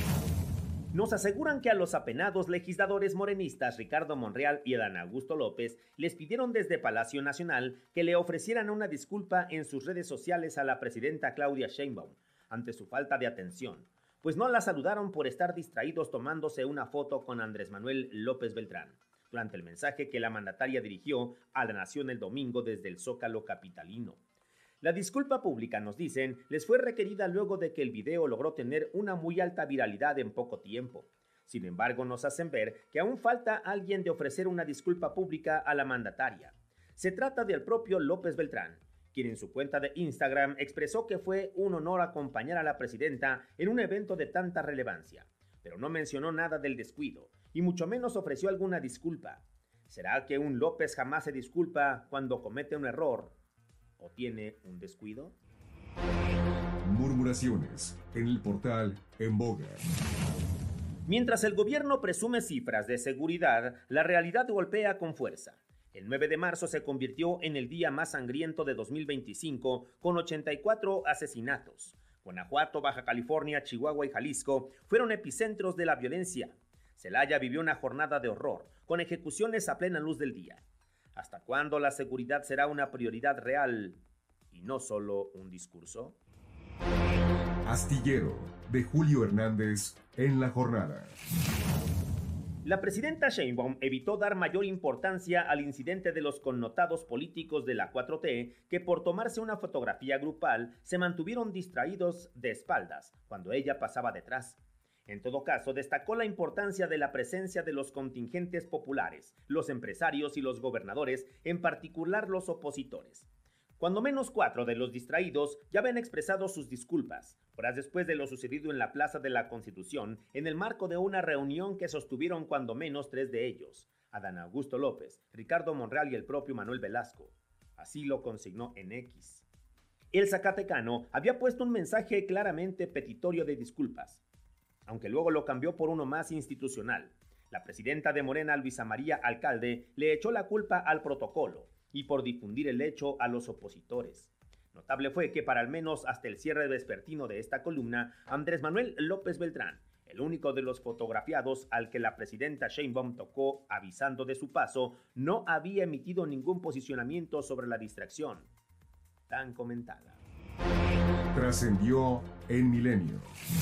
[SPEAKER 4] Nos aseguran que a los apenados legisladores morenistas Ricardo Monreal y Adán Augusto López les pidieron desde Palacio Nacional que le ofrecieran una disculpa en sus redes sociales a la presidenta Claudia Sheinbaum ante su falta de atención, pues no la saludaron por estar distraídos tomándose una foto con Andrés Manuel López Beltrán, durante el mensaje que la mandataria dirigió a la nación el domingo desde el Zócalo capitalino. La disculpa pública, nos dicen, les fue requerida luego de que el video logró tener una muy alta viralidad en poco tiempo. Sin embargo, nos hacen ver que aún falta alguien de ofrecer una disculpa pública a la mandataria. Se trata del propio López Beltrán, quien en su cuenta de Instagram expresó que fue un honor acompañar a la presidenta en un evento de tanta relevancia, pero no mencionó nada del descuido, y mucho menos ofreció alguna disculpa. ¿Será que un López jamás se disculpa cuando comete un error o tiene un descuido?
[SPEAKER 2] Murmuraciones en el portal En Boga.
[SPEAKER 4] Mientras el gobierno presume cifras de seguridad, la realidad golpea con fuerza. El nueve de marzo se convirtió en el día más sangriento de dos mil veinticinco, con ochenta y cuatro asesinatos. Guanajuato, Baja California, Chihuahua y Jalisco fueron epicentros de la violencia. Celaya vivió una jornada de horror, con ejecuciones a plena luz del día. ¿Hasta cuándo la seguridad será una prioridad real y no solo un discurso?
[SPEAKER 2] Astillero, de Julio Hernández, en la jornada.
[SPEAKER 4] La presidenta Sheinbaum evitó dar mayor importancia al incidente de los connotados políticos de la cuatro T que por tomarse una fotografía grupal se mantuvieron distraídos de espaldas cuando ella pasaba detrás. En todo caso, destacó la importancia de la presencia de los contingentes populares, los empresarios y los gobernadores, en particular los opositores. Cuando menos cuatro de los distraídos ya habían expresado sus disculpas, horas después de lo sucedido en la Plaza de la Constitución, en el marco de una reunión que sostuvieron cuando menos tres de ellos, Adán Augusto López, Ricardo Monreal y el propio Manuel Velasco. Así lo consignó en X. El zacatecano había puesto un mensaje claramente petitorio de disculpas, aunque luego lo cambió por uno más institucional. La presidenta de Morena, Luisa María Alcalde, le echó la culpa al protocolo y por difundir el hecho a los opositores. Notable fue que para al menos hasta el cierre vespertino de esta columna, Andrés Manuel López Beltrán, el único de los fotografiados al que la presidenta Sheinbaum tocó avisando de su paso, no había emitido ningún posicionamiento sobre la distracción tan comentada.
[SPEAKER 2] Trascendió en Milenio.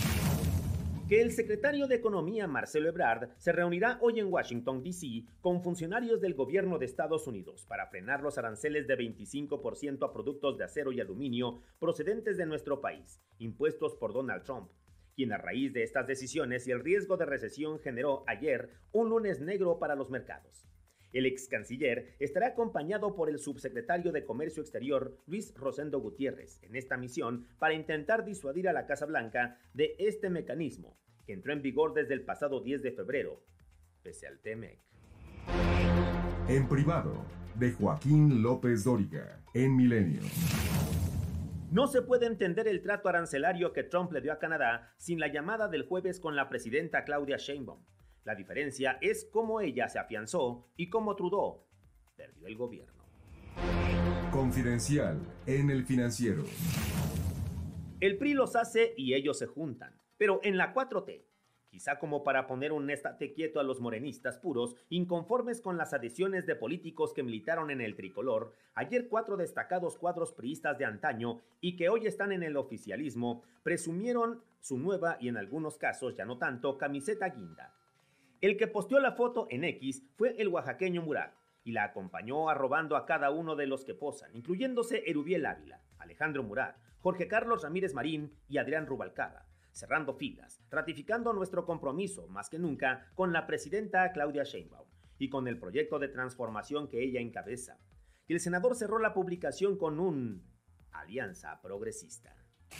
[SPEAKER 4] Que el secretario de Economía, Marcelo Ebrard, se reunirá hoy en Washington, D C con funcionarios del gobierno de Estados Unidos para frenar los aranceles de veinticinco por ciento a productos de acero y aluminio procedentes de nuestro país, impuestos por Donald Trump, quien a raíz de estas decisiones y el riesgo de recesión generó ayer un lunes negro para los mercados. El ex canciller estará acompañado por el subsecretario de Comercio Exterior, Luis Rosendo Gutiérrez, en esta misión para intentar disuadir a la Casa Blanca de este mecanismo, que entró en vigor desde el pasado diez de febrero, pese al T M E C.
[SPEAKER 2] En privado, de Joaquín López Dóriga, en Milenio.
[SPEAKER 4] No se puede entender el trato arancelario que Trump le dio a Canadá sin la llamada del jueves con la presidenta Claudia Sheinbaum. La diferencia es cómo ella se afianzó y cómo Trudeau perdió el gobierno.
[SPEAKER 2] Confidencial en El Financiero.
[SPEAKER 4] El P R I los hace y ellos se juntan, pero en la cuatro T, quizá como para poner un estate quieto a los morenistas puros, inconformes con las adhesiones de políticos que militaron en el tricolor, ayer cuatro destacados cuadros priistas de antaño y que hoy están en el oficialismo, presumieron su nueva y en algunos casos ya no tanto camiseta guinda. El que posteó la foto en X fue el oaxaqueño Murat y la acompañó arrobando a cada uno de los que posan, incluyéndose Erubiel Ávila, Alejandro Murat, Jorge Carlos Ramírez Marín y Adrián Rubalcaba, cerrando filas, ratificando nuestro compromiso más que nunca con la presidenta Claudia Sheinbaum y con el proyecto de transformación que ella encabeza. Y el senador cerró la publicación con un alianza progresista.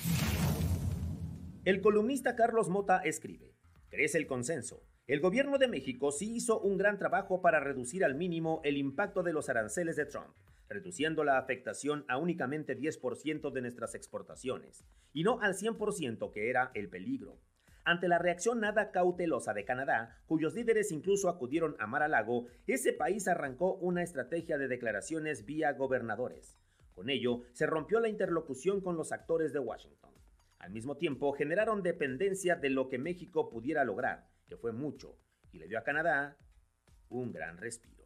[SPEAKER 4] El columnista Carlos Mota escribe: crece el consenso. El gobierno de México sí hizo un gran trabajo para reducir al mínimo el impacto de los aranceles de Trump, reduciendo la afectación a únicamente diez por ciento de nuestras exportaciones, y no al cien por ciento que era el peligro. Ante la reacción nada cautelosa de Canadá, cuyos líderes incluso acudieron a Mar-a-Lago, ese país arrancó una estrategia de declaraciones vía gobernadores. Con ello, se rompió la interlocución con los actores de Washington. Al mismo tiempo, generaron dependencia de lo que México pudiera lograr, que fue mucho, y le dio a Canadá un gran respiro.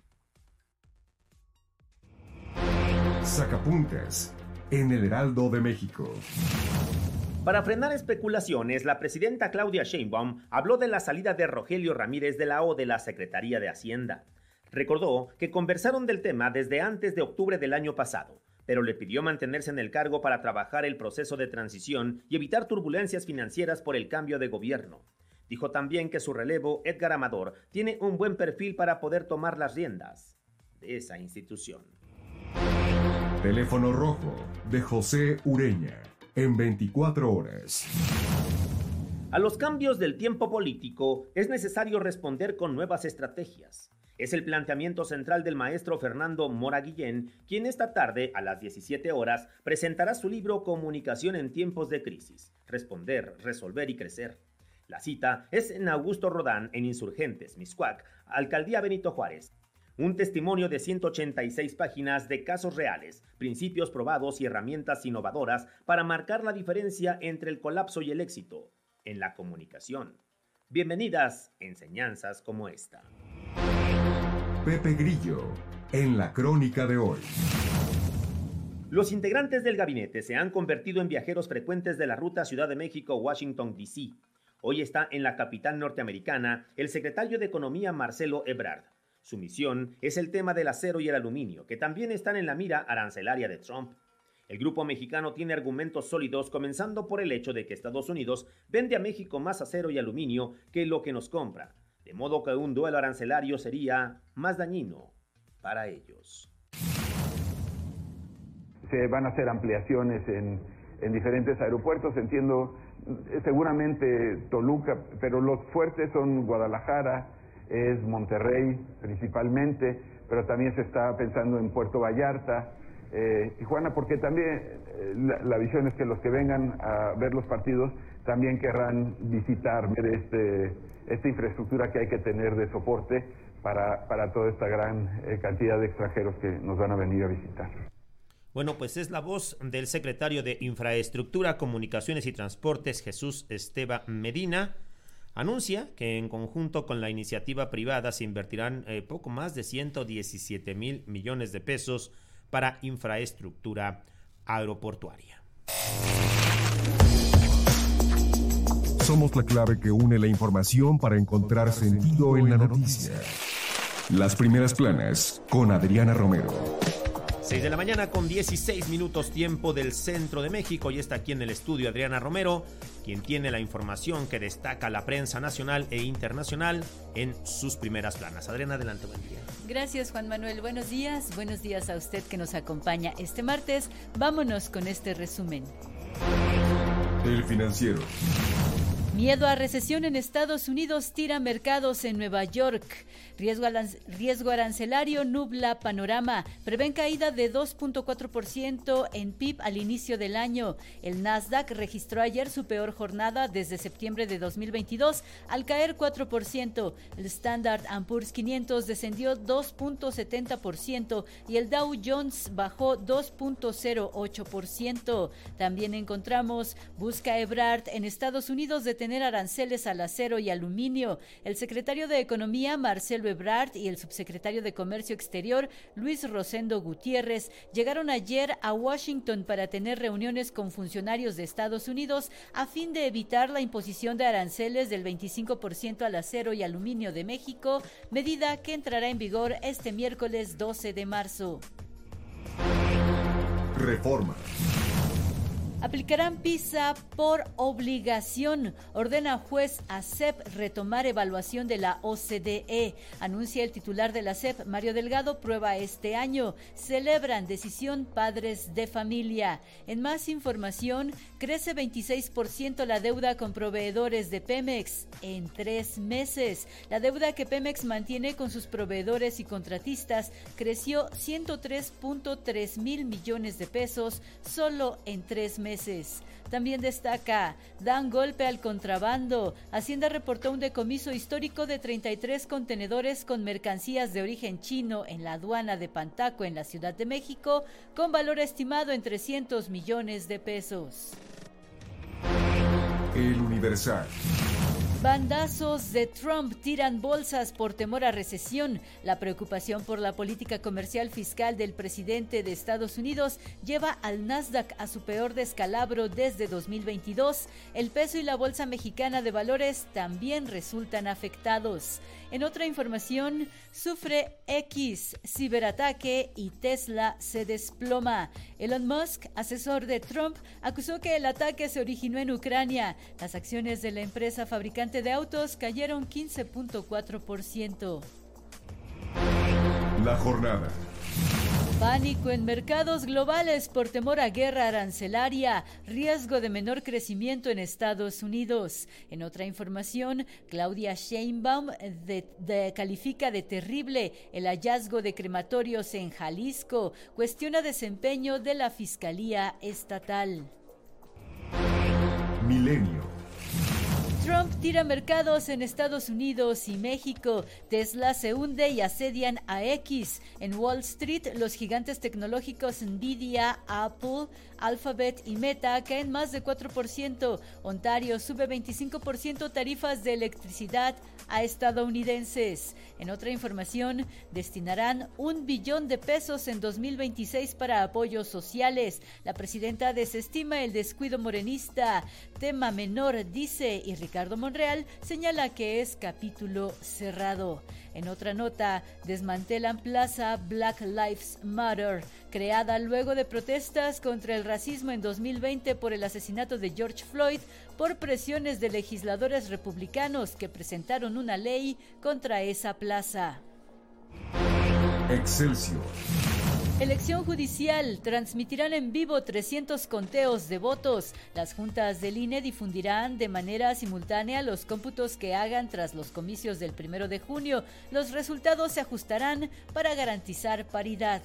[SPEAKER 2] Sacapuntas en el Heraldo de México.
[SPEAKER 4] Para frenar especulaciones, la presidenta Claudia Sheinbaum habló de la salida de Rogelio Ramírez de la O de la Secretaría de Hacienda. Recordó que conversaron del tema desde antes de octubre del año pasado, pero le pidió mantenerse en el cargo para trabajar el proceso de transición y evitar turbulencias financieras por el cambio de gobierno. Dijo también que su relevo, Edgar Amador, tiene un buen perfil para poder tomar las riendas de esa institución.
[SPEAKER 2] Teléfono rojo de José Ureña, en veinticuatro horas.
[SPEAKER 4] A los cambios del tiempo político es necesario responder con nuevas estrategias. Es el planteamiento central del maestro Fernando Mora Guillén, quien esta tarde, a las diecisiete horas, presentará su libro Comunicación en tiempos de crisis, responder, resolver y crecer. La cita es en Augusto Rodán, en Insurgentes, Mixcoac, Alcaldía Benito Juárez. Un testimonio de ciento ochenta y seis páginas de casos reales, principios probados y herramientas innovadoras para marcar la diferencia entre el colapso y el éxito en la comunicación. Bienvenidas enseñanzas como esta.
[SPEAKER 2] Pepe Grillo, en la crónica de hoy.
[SPEAKER 4] Los integrantes del gabinete se han convertido en viajeros frecuentes de la ruta Ciudad de México-Washington, D C Hoy está en la capital norteamericana el secretario de Economía Marcelo Ebrard. Su misión es el tema del acero y el aluminio, que también están en la mira arancelaria de Trump. El grupo mexicano tiene argumentos sólidos, comenzando por el hecho de que Estados Unidos vende a México más acero y aluminio que lo que nos compra, de modo que un duelo arancelario sería más dañino para ellos.
[SPEAKER 3] Se van a hacer ampliaciones en, en diferentes aeropuertos, entiendo, seguramente Toluca, pero los fuertes son Guadalajara, es Monterrey principalmente, pero también se está pensando en Puerto Vallarta, eh, Tijuana, porque también eh, la, la visión es que los que vengan a ver los partidos también querrán visitar, ver este, esta infraestructura que hay que tener de soporte para, para toda esta gran eh, cantidad de extranjeros que nos van a venir a visitar.
[SPEAKER 4] Bueno, pues es la voz del secretario de Infraestructura, Comunicaciones y Transportes, Jesús Esteban Medina. Anuncia que en conjunto con la iniciativa privada se invertirán eh, poco más de ciento diecisiete mil millones de pesos para infraestructura aeroportuaria.
[SPEAKER 2] Somos la clave que une la información para encontrar sentido en la noticia. Las primeras planas con Adriana Romero.
[SPEAKER 4] seis de la mañana con dieciséis minutos tiempo del centro de México, y está aquí en el estudio Adriana Romero, quien tiene la información que destaca la prensa nacional e internacional en sus primeras planas. Adriana, adelante, buen día.
[SPEAKER 6] Gracias, Juan Manuel. Buenos días. Buenos días a usted que nos acompaña este martes. Vámonos con este resumen.
[SPEAKER 2] El Financiero.
[SPEAKER 6] Miedo a recesión en Estados Unidos tira mercados en Nueva York. Riesgo, riesgo arancelario nubla panorama. Prevén caída de dos punto cuatro por ciento en P I B al inicio del año. El Nasdaq registró ayer su peor jornada desde septiembre de dos mil veintidós al caer cuatro por ciento. El Standard and Poor's quinientos descendió dos punto setenta por ciento y el Dow Jones bajó dos punto cero ocho por ciento. También encontramos busca Ebrard en Estados Unidos detener aranceles al acero y aluminio. El secretario de Economía, Marcelo Ebrard, y el subsecretario de Comercio Exterior, Luis Rosendo Gutiérrez, llegaron ayer a Washington para tener reuniones con funcionarios de Estados Unidos a fin de evitar la imposición de aranceles del veinticinco por ciento al acero y aluminio de México, medida que entrará en vigor este miércoles doce de marzo.
[SPEAKER 2] Reforma.
[SPEAKER 6] Aplicarán PISA por obligación. Ordena juez a C E P retomar evaluación de la O C D E. Anuncia el titular de la C E P, Mario Delgado, prueba este año. Celebran decisión padres de familia. En más información, crece veintiséis por ciento la deuda con proveedores de Pemex en tres meses. La deuda que Pemex mantiene con sus proveedores y contratistas creció ciento tres punto tres mil millones de pesos solo en tres meses. También destaca, dan golpe al contrabando. Hacienda reportó un decomiso histórico de treinta y tres contenedores con mercancías de origen chino en la aduana de Pantaco en la Ciudad de México, con valor estimado en trescientos millones de pesos.
[SPEAKER 2] El Universal.
[SPEAKER 6] Bandazos de Trump tiran bolsas por temor a recesión. La preocupación por la política comercial fiscal del presidente de Estados Unidos lleva al Nasdaq a su peor descalabro desde dos mil veintidós. El peso y la bolsa mexicana de valores también resultan afectados. En otra información, sufre X ciberataque y Tesla se desploma. Elon Musk, asesor de Trump, acusó que el ataque se originó en Ucrania. Las acciones de la empresa fabricante de autos cayeron quince punto cuatro por ciento.
[SPEAKER 2] La jornada.
[SPEAKER 6] Pánico en mercados globales por temor a guerra arancelaria, riesgo de menor crecimiento en Estados Unidos. En otra información, Claudia Sheinbaum de, de, califica de terrible el hallazgo de crematorios en Jalisco, cuestiona desempeño de la Fiscalía Estatal.
[SPEAKER 2] Milenio.
[SPEAKER 6] Trump tira mercados en Estados Unidos y México. Tesla se hunde y asedian a X. En Wall Street, los gigantes tecnológicos Nvidia, Apple, Alphabet y Meta caen más de cuatro por ciento. Ontario sube veinticinco por ciento tarifas de electricidad a estadounidenses. En otra información, destinarán un billón de pesos en dos mil veintiséis para apoyos sociales. La presidenta desestima el descuido morenista. Tema menor, dice, y Ricardo Monreal señala que es capítulo cerrado. En otra nota, desmantelan Plaza Black Lives Matter, creada luego de protestas contra el racismo en dos mil veinte por el asesinato de George Floyd, por presiones de legisladores republicanos que presentaron una ley contra esa plaza.
[SPEAKER 2] Excelsior.
[SPEAKER 6] Elección judicial. Transmitirán en vivo trescientos conteos de votos. Las juntas del I N E difundirán de manera simultánea los cómputos que hagan tras los comicios del primero de junio. Los resultados se ajustarán para garantizar paridad.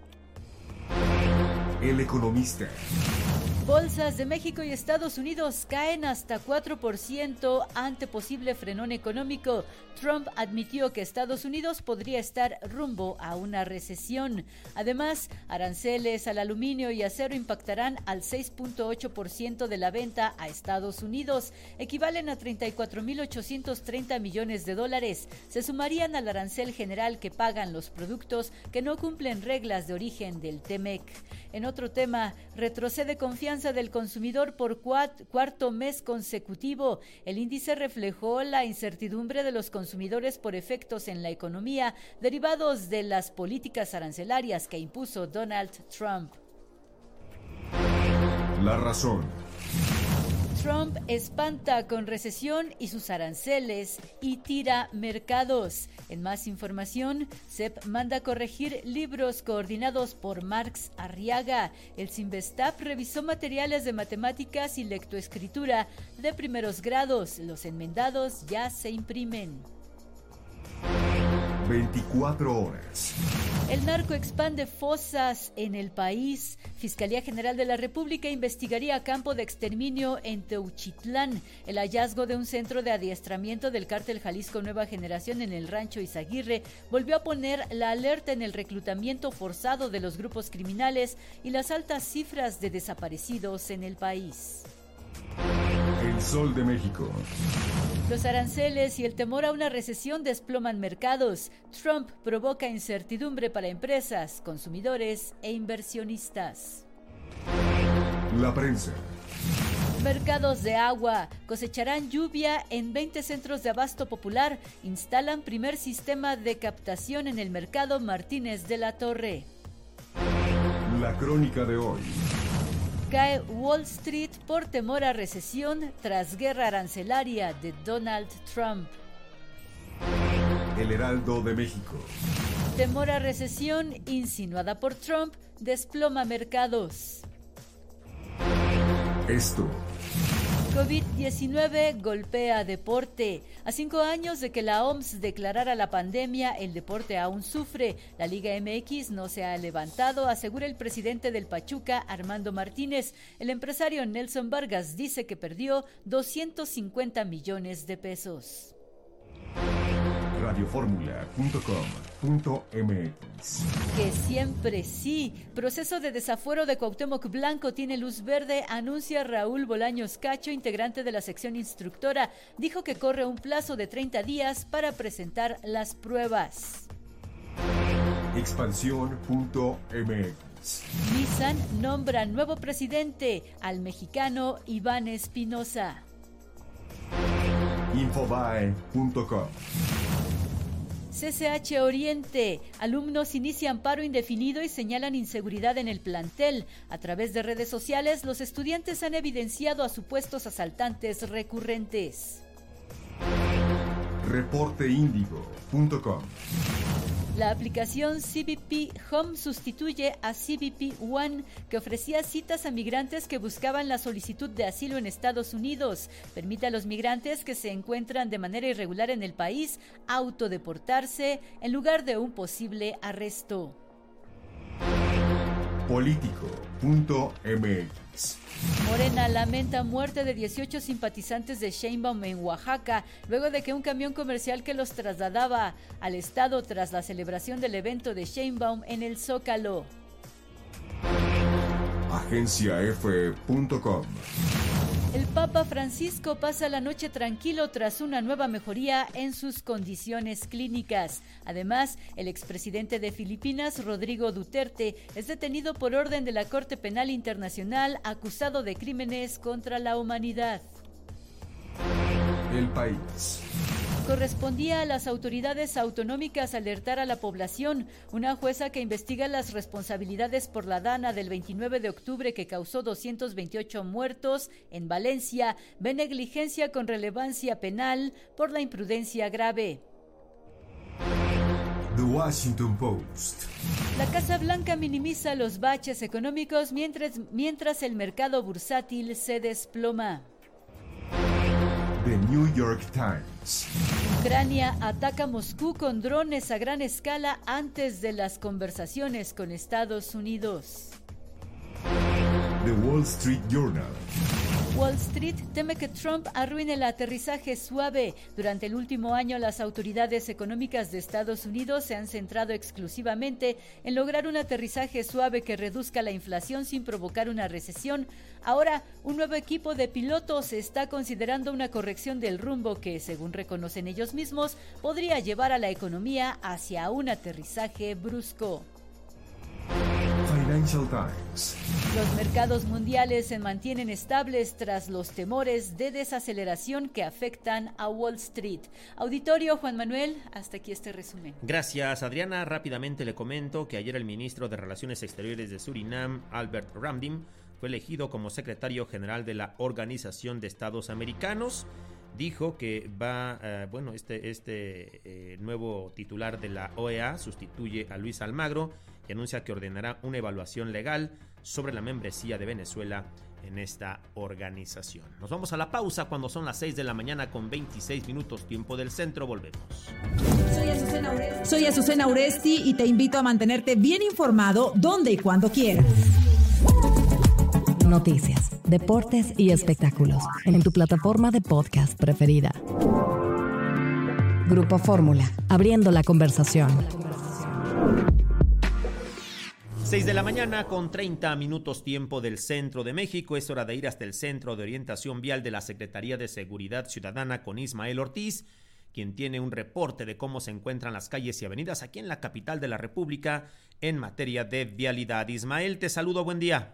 [SPEAKER 2] El Economista.
[SPEAKER 6] Bolsas de México y Estados Unidos caen hasta cuatro por ciento ante posible frenón económico. Trump admitió que Estados Unidos podría estar rumbo a una recesión. Además, aranceles al aluminio y acero impactarán al seis punto ocho por ciento de la venta a Estados Unidos. Equivalen a treinta y cuatro mil ochocientos treinta millones de dólares. Se sumarían al arancel general que pagan los productos que no cumplen reglas de origen del T M E C. En otro tema, retrocede confianza confianza del consumidor por cuat- cuarto mes consecutivo. El índice reflejó la incertidumbre de los consumidores por efectos en la economía derivados de las políticas arancelarias que impuso Donald Trump.
[SPEAKER 2] La razón.
[SPEAKER 6] Trump espanta con recesión y sus aranceles y tira mercados. En más información, C E P manda corregir libros coordinados por Marx Arriaga. El Cinvestav revisó materiales de matemáticas y lectoescritura de primeros grados. Los enmendados ya se imprimen.
[SPEAKER 2] veinticuatro horas.
[SPEAKER 6] El narco expande fosas en el país. Fiscalía General de la República investigaría a campo de exterminio en Teuchitlán. El hallazgo de un centro de adiestramiento del cártel Jalisco Nueva Generación en el rancho Izaguirre volvió a poner la alerta en el reclutamiento forzado de los grupos criminales y las altas cifras de desaparecidos en el país.
[SPEAKER 2] El Sol de México.
[SPEAKER 6] Los aranceles y el temor a una recesión desploman mercados. Trump provoca incertidumbre para empresas, consumidores e inversionistas.
[SPEAKER 2] La prensa.
[SPEAKER 6] Mercados de agua. Cosecharán lluvia en veinte centros de abasto popular. Instalan primer sistema de captación en el mercado Martínez de la Torre.
[SPEAKER 2] La crónica de hoy.
[SPEAKER 6] Cae Wall Street por temor a recesión tras guerra arancelaria de Donald Trump.
[SPEAKER 2] El Heraldo de México.
[SPEAKER 6] Temor a recesión insinuada por Trump desploma mercados.
[SPEAKER 2] Esto.
[SPEAKER 6] COVID diecinueve golpea deporte. A cinco años de que la O M S declarara la pandemia, el deporte aún sufre. La Liga M X no se ha levantado, asegura el presidente del Pachuca, Armando Martínez. El empresario Nelson Vargas dice que perdió doscientos cincuenta millones de pesos.
[SPEAKER 2] radioformula punto com punto m x.
[SPEAKER 6] Que siempre sí. Proceso de desafuero de Cuauhtémoc Blanco tiene luz verde, anuncia Raúl Bolaños Cacho, integrante de la sección instructora. Dijo que corre un plazo de treinta días para presentar las pruebas.
[SPEAKER 2] Expansión punto m x.
[SPEAKER 6] Nissan nombra nuevo presidente al mexicano Iván Espinosa.
[SPEAKER 2] Infobae punto com.
[SPEAKER 6] C C H Oriente. Alumnos inician paro indefinido y señalan inseguridad en el plantel. A través de redes sociales, los estudiantes han evidenciado a supuestos asaltantes recurrentes.
[SPEAKER 2] reporte índigo punto com.
[SPEAKER 6] La aplicación C B P Home sustituye a C B P One, que ofrecía citas a migrantes que buscaban la solicitud de asilo en Estados Unidos. Permite a los migrantes que se encuentran de manera irregular en el país autodeportarse en lugar de un posible arresto.
[SPEAKER 2] político punto m x.
[SPEAKER 6] Morena lamenta muerte de dieciocho simpatizantes de Sheinbaum en Oaxaca, luego de que un camión comercial que los trasladaba al estado tras la celebración del evento de Sheinbaum en el Zócalo.
[SPEAKER 2] agencia efe punto com.
[SPEAKER 6] El Papa Francisco pasa la noche tranquilo tras una nueva mejoría en sus condiciones clínicas. Además, el expresidente de Filipinas, Rodrigo Duterte, es detenido por orden de la Corte Penal Internacional acusado de crímenes contra la humanidad.
[SPEAKER 2] El País.
[SPEAKER 6] Correspondía a las autoridades autonómicas alertar a la población. Una jueza que investiga las responsabilidades por la dana del veintinueve de octubre que causó doscientos veintiocho muertos en Valencia ve negligencia con relevancia penal por la imprudencia grave.
[SPEAKER 2] The Washington Post.
[SPEAKER 6] La Casa Blanca minimiza los baches económicos mientras, mientras el mercado bursátil se desploma.
[SPEAKER 2] The New York Times.
[SPEAKER 6] Ucrania ataca Moscú con drones a gran escala antes de las conversaciones con Estados Unidos.
[SPEAKER 2] The Wall Street Journal.
[SPEAKER 6] Wall Street teme que Trump arruine el aterrizaje suave. Durante el último año, las autoridades económicas de Estados Unidos se han centrado exclusivamente en lograr un aterrizaje suave que reduzca la inflación sin provocar una recesión. Ahora, un nuevo equipo de pilotos está considerando una corrección del rumbo que, según reconocen ellos mismos, podría llevar a la economía hacia un aterrizaje brusco.
[SPEAKER 2] Financial Times.
[SPEAKER 6] Los mercados mundiales se mantienen estables tras los temores de desaceleración que afectan a Wall Street. Auditorio, Juan Manuel, hasta aquí este resumen.
[SPEAKER 4] Gracias, Adriana. Rápidamente le comento que ayer el ministro de Relaciones Exteriores de Surinam, Albert Ramdin, fue elegido como secretario general de la Organización de Estados Americanos. Dijo que va, eh, bueno, este, este eh, nuevo titular de la O E A sustituye a Luis Almagro y anuncia que ordenará una evaluación legal sobre la membresía de Venezuela en esta organización. Nos vamos a la pausa cuando son las seis de la mañana con veintiséis minutos, tiempo del centro. Volvemos.
[SPEAKER 7] Soy Azucena Uresti. Soy Azucena Uresti y te invito a mantenerte bien informado donde y cuando quieras.
[SPEAKER 1] Noticias, deportes y espectáculos en tu plataforma de podcast preferida. Grupo Fórmula, abriendo la conversación.
[SPEAKER 4] seis de la mañana con treinta minutos, tiempo del centro de México. Es hora de ir hasta el Centro de Orientación Vial de la Secretaría de Seguridad Ciudadana con Ismael Ortiz, quien tiene un reporte de cómo se encuentran las calles y avenidas aquí en la capital de la República en materia de vialidad. Ismael, te saludo, buen día.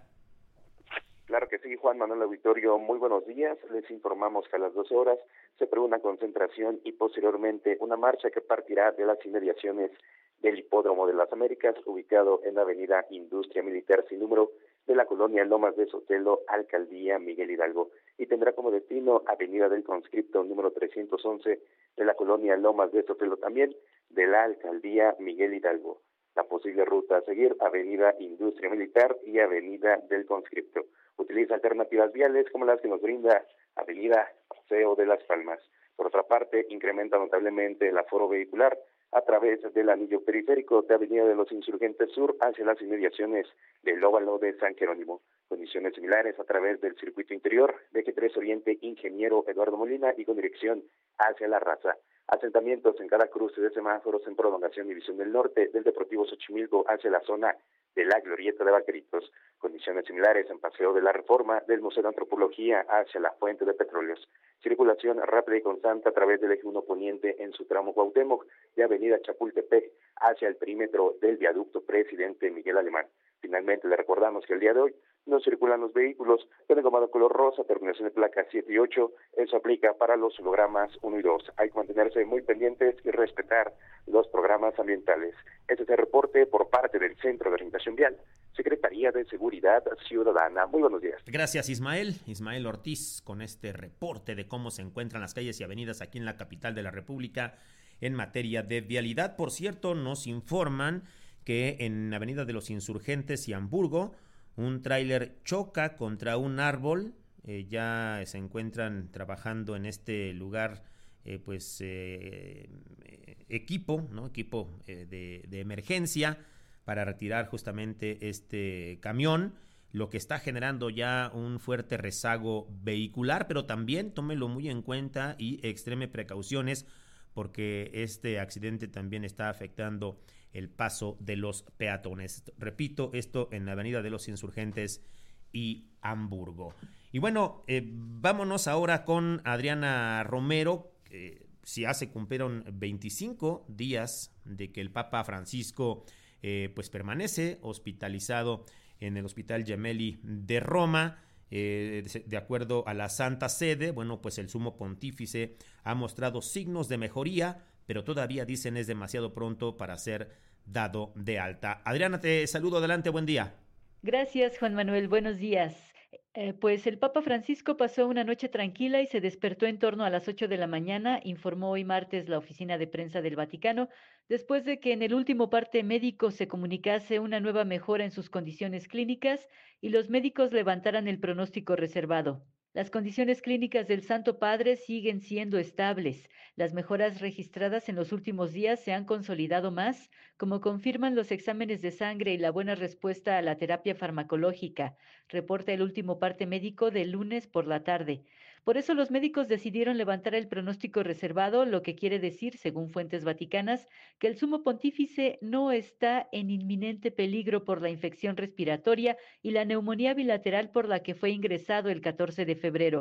[SPEAKER 8] Claro que sí, Juan Manuel Auditorio, muy buenos días. Les informamos que a las doce horas se prevé una concentración y posteriormente una marcha que partirá de las inmediaciones del Hipódromo de las Américas, ubicado en la avenida Industria Militar sin número de la colonia Lomas de Sotelo, Alcaldía Miguel Hidalgo, y tendrá como destino avenida del Conscripto número trescientos once de la colonia Lomas de Sotelo, también de la Alcaldía Miguel Hidalgo. La posible ruta a seguir, avenida Industria Militar y avenida del Conscripto. Utiliza alternativas viales como las que nos brinda avenida Paseo de las Palmas. Por otra parte, incrementa notablemente el aforo vehicular a través del anillo periférico de Avenida de los Insurgentes Sur hacia las inmediaciones del óvalo de San Jerónimo. Condiciones similares a través del circuito interior de Eje tres Oriente Ingeniero Eduardo Molina y con dirección hacia La Raza. Asentamientos en cada cruce de semáforos en prolongación División del Norte del Deportivo Xochimilco hacia la zona de la Glorieta de Vaqueritos. Condiciones similares en Paseo de la Reforma del Museo de Antropología hacia la Fuente de Petróleos. Circulación rápida y constante a través del eje uno Poniente en su tramo Cuauhtémoc de Avenida Chapultepec hacia el perímetro del viaducto Presidente Miguel Alemán. Finalmente, le recordamos que el día de hoy no circulan los vehículos con engomado color rosa, terminación de placas siete y ocho. Eso aplica para los hologramas uno y dos. Hay que mantenerse muy pendientes y respetar los programas ambientales. Este es el reporte por parte del Centro de Orientación Vial, Secretaría de Seguridad Ciudadana. Muy buenos días.
[SPEAKER 4] Gracias, Ismael. Ismael Ortiz con este reporte de cómo se encuentran las calles y avenidas aquí en la capital de la República en materia de vialidad. Por cierto, nos informan que en Avenida de los Insurgentes y Hamburgo un tráiler choca contra un árbol. Eh, ya se encuentran trabajando en este lugar eh, pues eh, equipo, ¿no? Equipo eh, de, de emergencia para retirar justamente este camión, lo que está generando ya un fuerte rezago vehicular, pero también tómelo muy en cuenta y extreme precauciones porque este accidente también está afectando el paso de los peatones. Repito, esto en la Avenida de los Insurgentes y Hamburgo. Y bueno, eh, vámonos ahora con Adriana Romero. Eh, si ya se cumplieron veinticinco días de que el Papa Francisco eh, pues permanece hospitalizado en el Hospital Gemelli de Roma. Eh, de, de acuerdo a la Santa Sede, bueno, pues el Sumo Pontífice ha mostrado signos de mejoría, pero todavía dicen es demasiado pronto para ser dado de alta. Adriana, te saludo, adelante, buen día.
[SPEAKER 9] Gracias, Juan Manuel, buenos días. Eh, pues el Papa Francisco pasó una noche tranquila y se despertó en torno a las ocho de la mañana, informó hoy martes la oficina de prensa del Vaticano, después de que en el último parte médico se comunicase una nueva mejora en sus condiciones clínicas y los médicos levantaran el pronóstico reservado. Las condiciones clínicas del Santo Padre siguen siendo estables. Las mejoras registradas en los últimos días se han consolidado más, como confirman los exámenes de sangre y la buena respuesta a la terapia farmacológica, reporta el último parte médico del lunes por la tarde. Por eso los médicos decidieron levantar el pronóstico reservado, lo que quiere decir, según fuentes vaticanas, que el Sumo Pontífice no está en inminente peligro por la infección respiratoria y la neumonía bilateral por la que fue ingresado el catorce de febrero.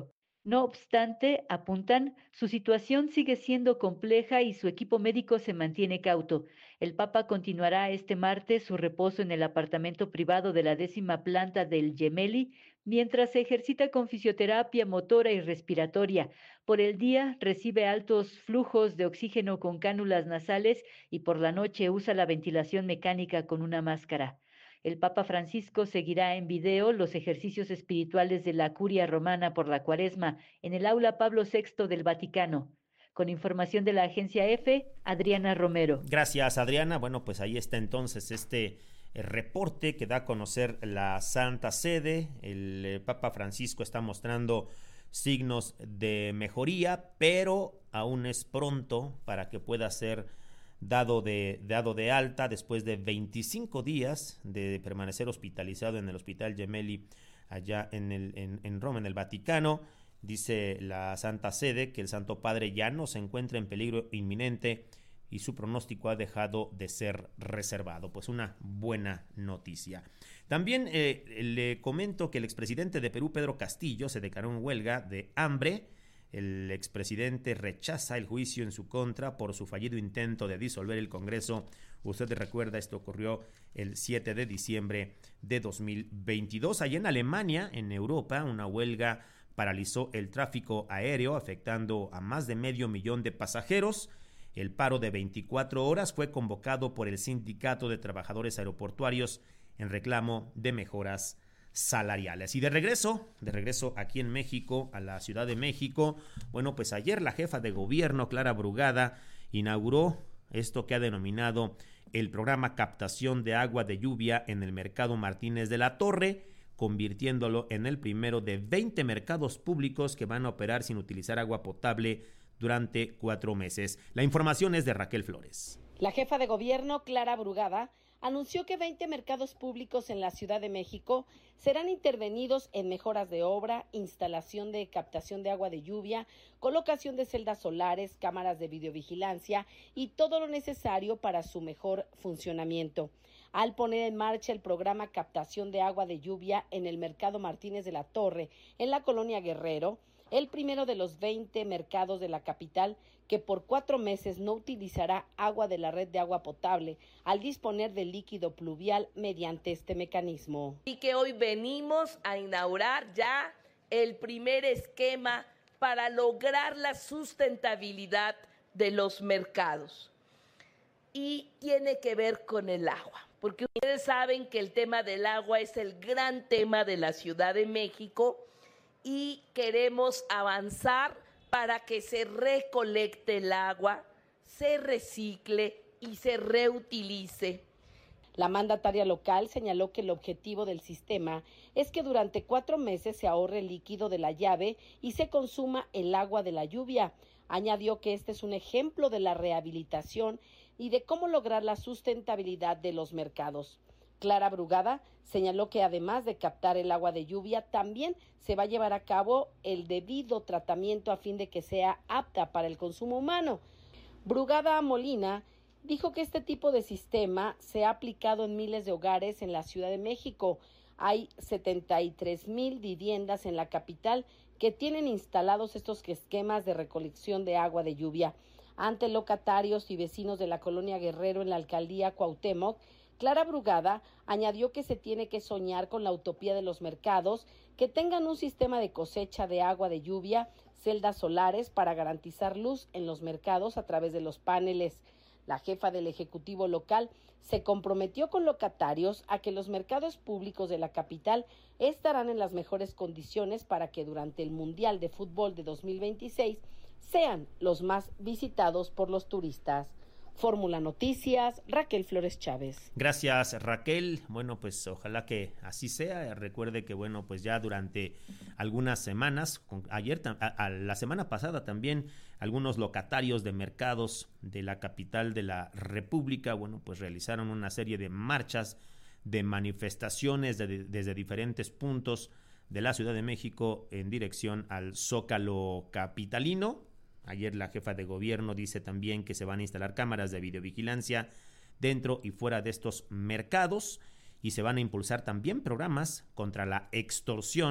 [SPEAKER 9] No obstante, apuntan, su situación sigue siendo compleja y su equipo médico se mantiene cauto. El Papa continuará este martes su reposo en el apartamento privado de la décima planta del Gemelli, mientras se ejercita con fisioterapia motora y respiratoria. Por el día recibe altos flujos de oxígeno con cánulas nasales y por la noche usa la ventilación mecánica con una máscara. El Papa Francisco seguirá en video los ejercicios espirituales de la Curia Romana por la Cuaresma en el aula Pablo sexto del Vaticano. Con información de la agencia EFE, Adriana Romero.
[SPEAKER 4] Gracias, Adriana. Bueno, pues ahí está entonces este eh, reporte que da a conocer la Santa Sede. El eh, Papa Francisco está mostrando signos de mejoría, pero aún es pronto para que pueda ser dado de, dado de alta después de veinticinco días de permanecer hospitalizado en el Hospital Gemelli allá en, el, en, en Roma, en el Vaticano. Dice la Santa Sede que el Santo Padre ya no se encuentra en peligro inminente y su pronóstico ha dejado de ser reservado. Pues una buena noticia. También eh, le comento que el expresidente de Perú, Pedro Castillo, se declaró en huelga de hambre. El expresidente rechaza el juicio en su contra por su fallido intento de disolver el Congreso. Usted recuerda, esto ocurrió el siete de diciembre de dos mil veintidós. Allá en Alemania, en Europa, una huelga paralizó el tráfico aéreo, afectando a más de medio millón de pasajeros. El paro de veinticuatro horas fue convocado por el Sindicato de Trabajadores Aeroportuarios en reclamo de mejoras salariales. Y de regreso, de regreso aquí en México, a la Ciudad de México, bueno, pues ayer la jefa de gobierno, Clara Brugada, inauguró esto que ha denominado el programa Captación de Agua de Lluvia en el Mercado Martínez de la Torre, convirtiéndolo en el primero de veinte mercados públicos que van a operar sin utilizar agua potable durante cuatro meses. La información es de Raquel Flores.
[SPEAKER 5] La jefa de gobierno, Clara Brugada, anunció que veinte mercados públicos en la Ciudad de México serán intervenidos en mejoras de obra, instalación de captación de agua de lluvia, colocación de celdas solares, cámaras de videovigilancia y todo lo necesario para su mejor funcionamiento. Al poner en marcha el programa Captación de Agua de Lluvia en el Mercado Martínez de la Torre, en la colonia Guerrero, el primero de los veinte mercados de la capital que por cuatro meses no utilizará agua de la red de agua potable al disponer de líquido pluvial mediante este mecanismo.
[SPEAKER 11] Y que hoy venimos a inaugurar ya el primer esquema para lograr la sustentabilidad de los mercados. Y tiene que ver con el agua, porque ustedes saben que el tema del agua es el gran tema de la Ciudad de México y queremos avanzar para que se recolecte el agua, se recicle y se reutilice.
[SPEAKER 5] La mandataria local señaló que el objetivo del sistema es que durante cuatro meses se ahorre el líquido de la llave y se consuma el agua de la lluvia. Añadió que este es un ejemplo de la rehabilitación y de cómo lograr la sustentabilidad de los mercados. Clara Brugada señaló que además de captar el agua de lluvia, también se va a llevar a cabo el debido tratamiento a fin de que sea apta para el consumo humano. Brugada Molina dijo que este tipo de sistema se ha aplicado en miles de hogares en la Ciudad de México. Hay setenta y tres mil viviendas en la capital que tienen instalados estos esquemas de recolección de agua de lluvia. Ante locatarios y vecinos de la colonia Guerrero en la alcaldía Cuauhtémoc, Clara Brugada añadió que se tiene que soñar con la utopía de los mercados, que tengan un sistema de cosecha de agua de lluvia, celdas solares para garantizar luz en los mercados a través de los paneles. La jefa del Ejecutivo local se comprometió con locatarios a que los mercados públicos de la capital estarán en las mejores condiciones para que durante el Mundial de Fútbol de dos mil veintiséis sean los más visitados por los turistas. Fórmula Noticias, Raquel Flores Chávez.
[SPEAKER 4] Gracias, Raquel. Bueno, pues ojalá que así sea. Recuerde que, bueno, pues ya durante algunas semanas, ayer, a, a la semana pasada también, algunos locatarios de mercados de la capital de la República, bueno, pues realizaron una serie de marchas, de manifestaciones de, de, desde diferentes puntos de la Ciudad de México en dirección al Zócalo capitalino. Ayer la jefa de gobierno dice también que se van a instalar cámaras de videovigilancia dentro y fuera de estos mercados y se van a impulsar también programas contra la extorsión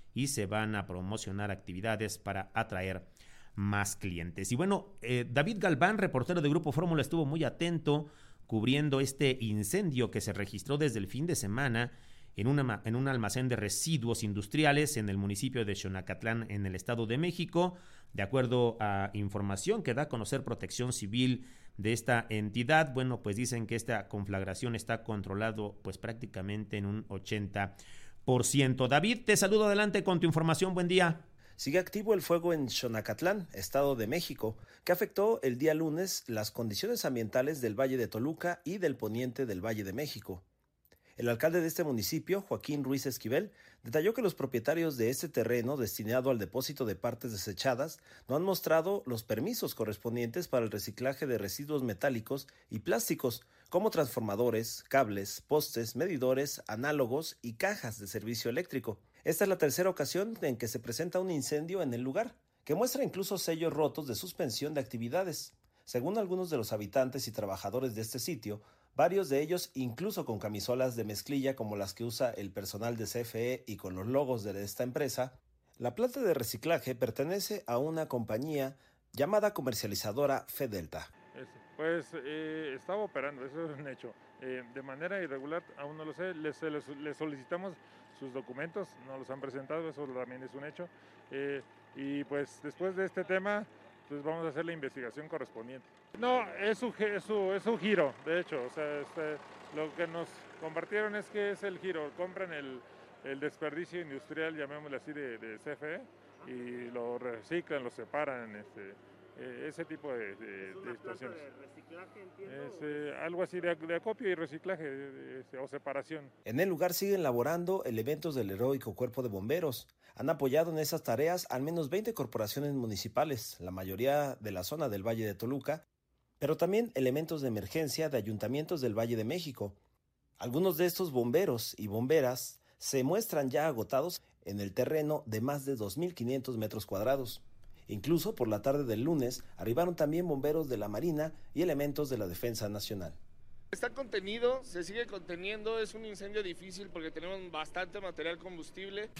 [SPEAKER 4] y se van a promocionar actividades para atraer más clientes. Y bueno, eh, David Galván, reportero de Grupo Fórmula, estuvo muy atento cubriendo este incendio que se registró desde el fin de semana en, una, en un almacén de residuos industriales en el municipio de Xonacatlán, en el Estado de México. De acuerdo a información que da a conocer Protección Civil de esta entidad, bueno, pues dicen que esta conflagración está controlado pues prácticamente en un ochenta por ciento. David, te saludo, adelante con tu información, buen día.
[SPEAKER 12] Sigue activo el fuego en Xonacatlán, Estado de México, que afectó el día lunes las condiciones ambientales del Valle de Toluca y del poniente del Valle de México. El alcalde de este municipio, Joaquín Ruiz Esquivel, detalló que los propietarios de este terreno destinado al depósito de partes desechadas no han mostrado los permisos correspondientes para el reciclaje de residuos metálicos y plásticos, como transformadores, cables, postes, medidores, análogos y cajas de servicio eléctrico. Esta es la tercera ocasión en que se presenta un incendio en el lugar, que muestra incluso sellos rotos de suspensión de actividades. Según algunos de los habitantes y trabajadores de este sitio, varios de ellos incluso con camisolas de mezclilla como las que usa el personal de C F E y con los logos de esta empresa, la planta de reciclaje pertenece a una compañía llamada comercializadora Fedelta.
[SPEAKER 13] Pues eh, estaba operando, eso es un hecho. Eh, de manera irregular, aún no lo sé, les, les, les solicitamos sus documentos, no los han presentado, eso también es un hecho. Eh, y pues después de este tema, pues vamos a hacer la investigación correspondiente. No, es su, es su, es su giro, de hecho, o sea, este, lo que nos compartieron es que es el giro, compran el, el desperdicio industrial, llamémosle así, de, de C F E, y lo reciclan, lo separan, este, eh, ese tipo de, de, de situaciones. De reciclaje, entiendo. Es eh, algo así de, de acopio y reciclaje de, de, de, o separación.
[SPEAKER 12] En el lugar siguen laborando elementos del heroico Cuerpo de Bomberos. Han apoyado en esas tareas al menos veinte corporaciones municipales, la mayoría de la zona del Valle de Toluca, pero también elementos de emergencia de ayuntamientos del Valle de México. Algunos de estos bomberos y bomberas se muestran ya agotados en el terreno de más de dos mil quinientos metros cuadrados. Incluso por la tarde del lunes arribaron también bomberos de la Marina y elementos de la Defensa Nacional.
[SPEAKER 23] Está contenido, se sigue conteniendo, es un incendio difícil porque tenemos bastante material combustible.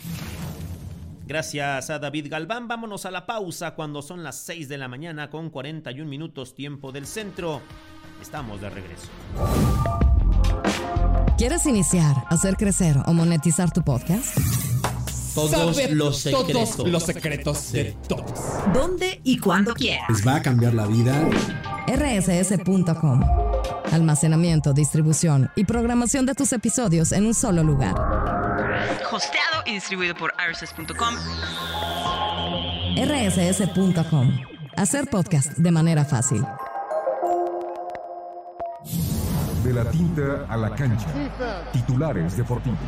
[SPEAKER 4] Gracias a David Galván. Vámonos a la pausa cuando son las seis de la mañana con cuarenta y un minutos tiempo del centro. Estamos de regreso.
[SPEAKER 1] ¿Quieres iniciar, hacer crecer o monetizar tu podcast?
[SPEAKER 24] Todos Saber los secretos. Todos los secretos sí. de todos.
[SPEAKER 7] ¿Dónde y cuándo quieras?
[SPEAKER 24] Les va a cambiar la vida.
[SPEAKER 1] R S S punto com. Almacenamiento, distribución y programación de tus episodios en un solo lugar.
[SPEAKER 25] Hosteado y distribuido por R S S punto com.
[SPEAKER 1] R S S punto com. Hacer podcast de manera fácil.
[SPEAKER 2] De la tinta a la cancha. Titulares deportivos.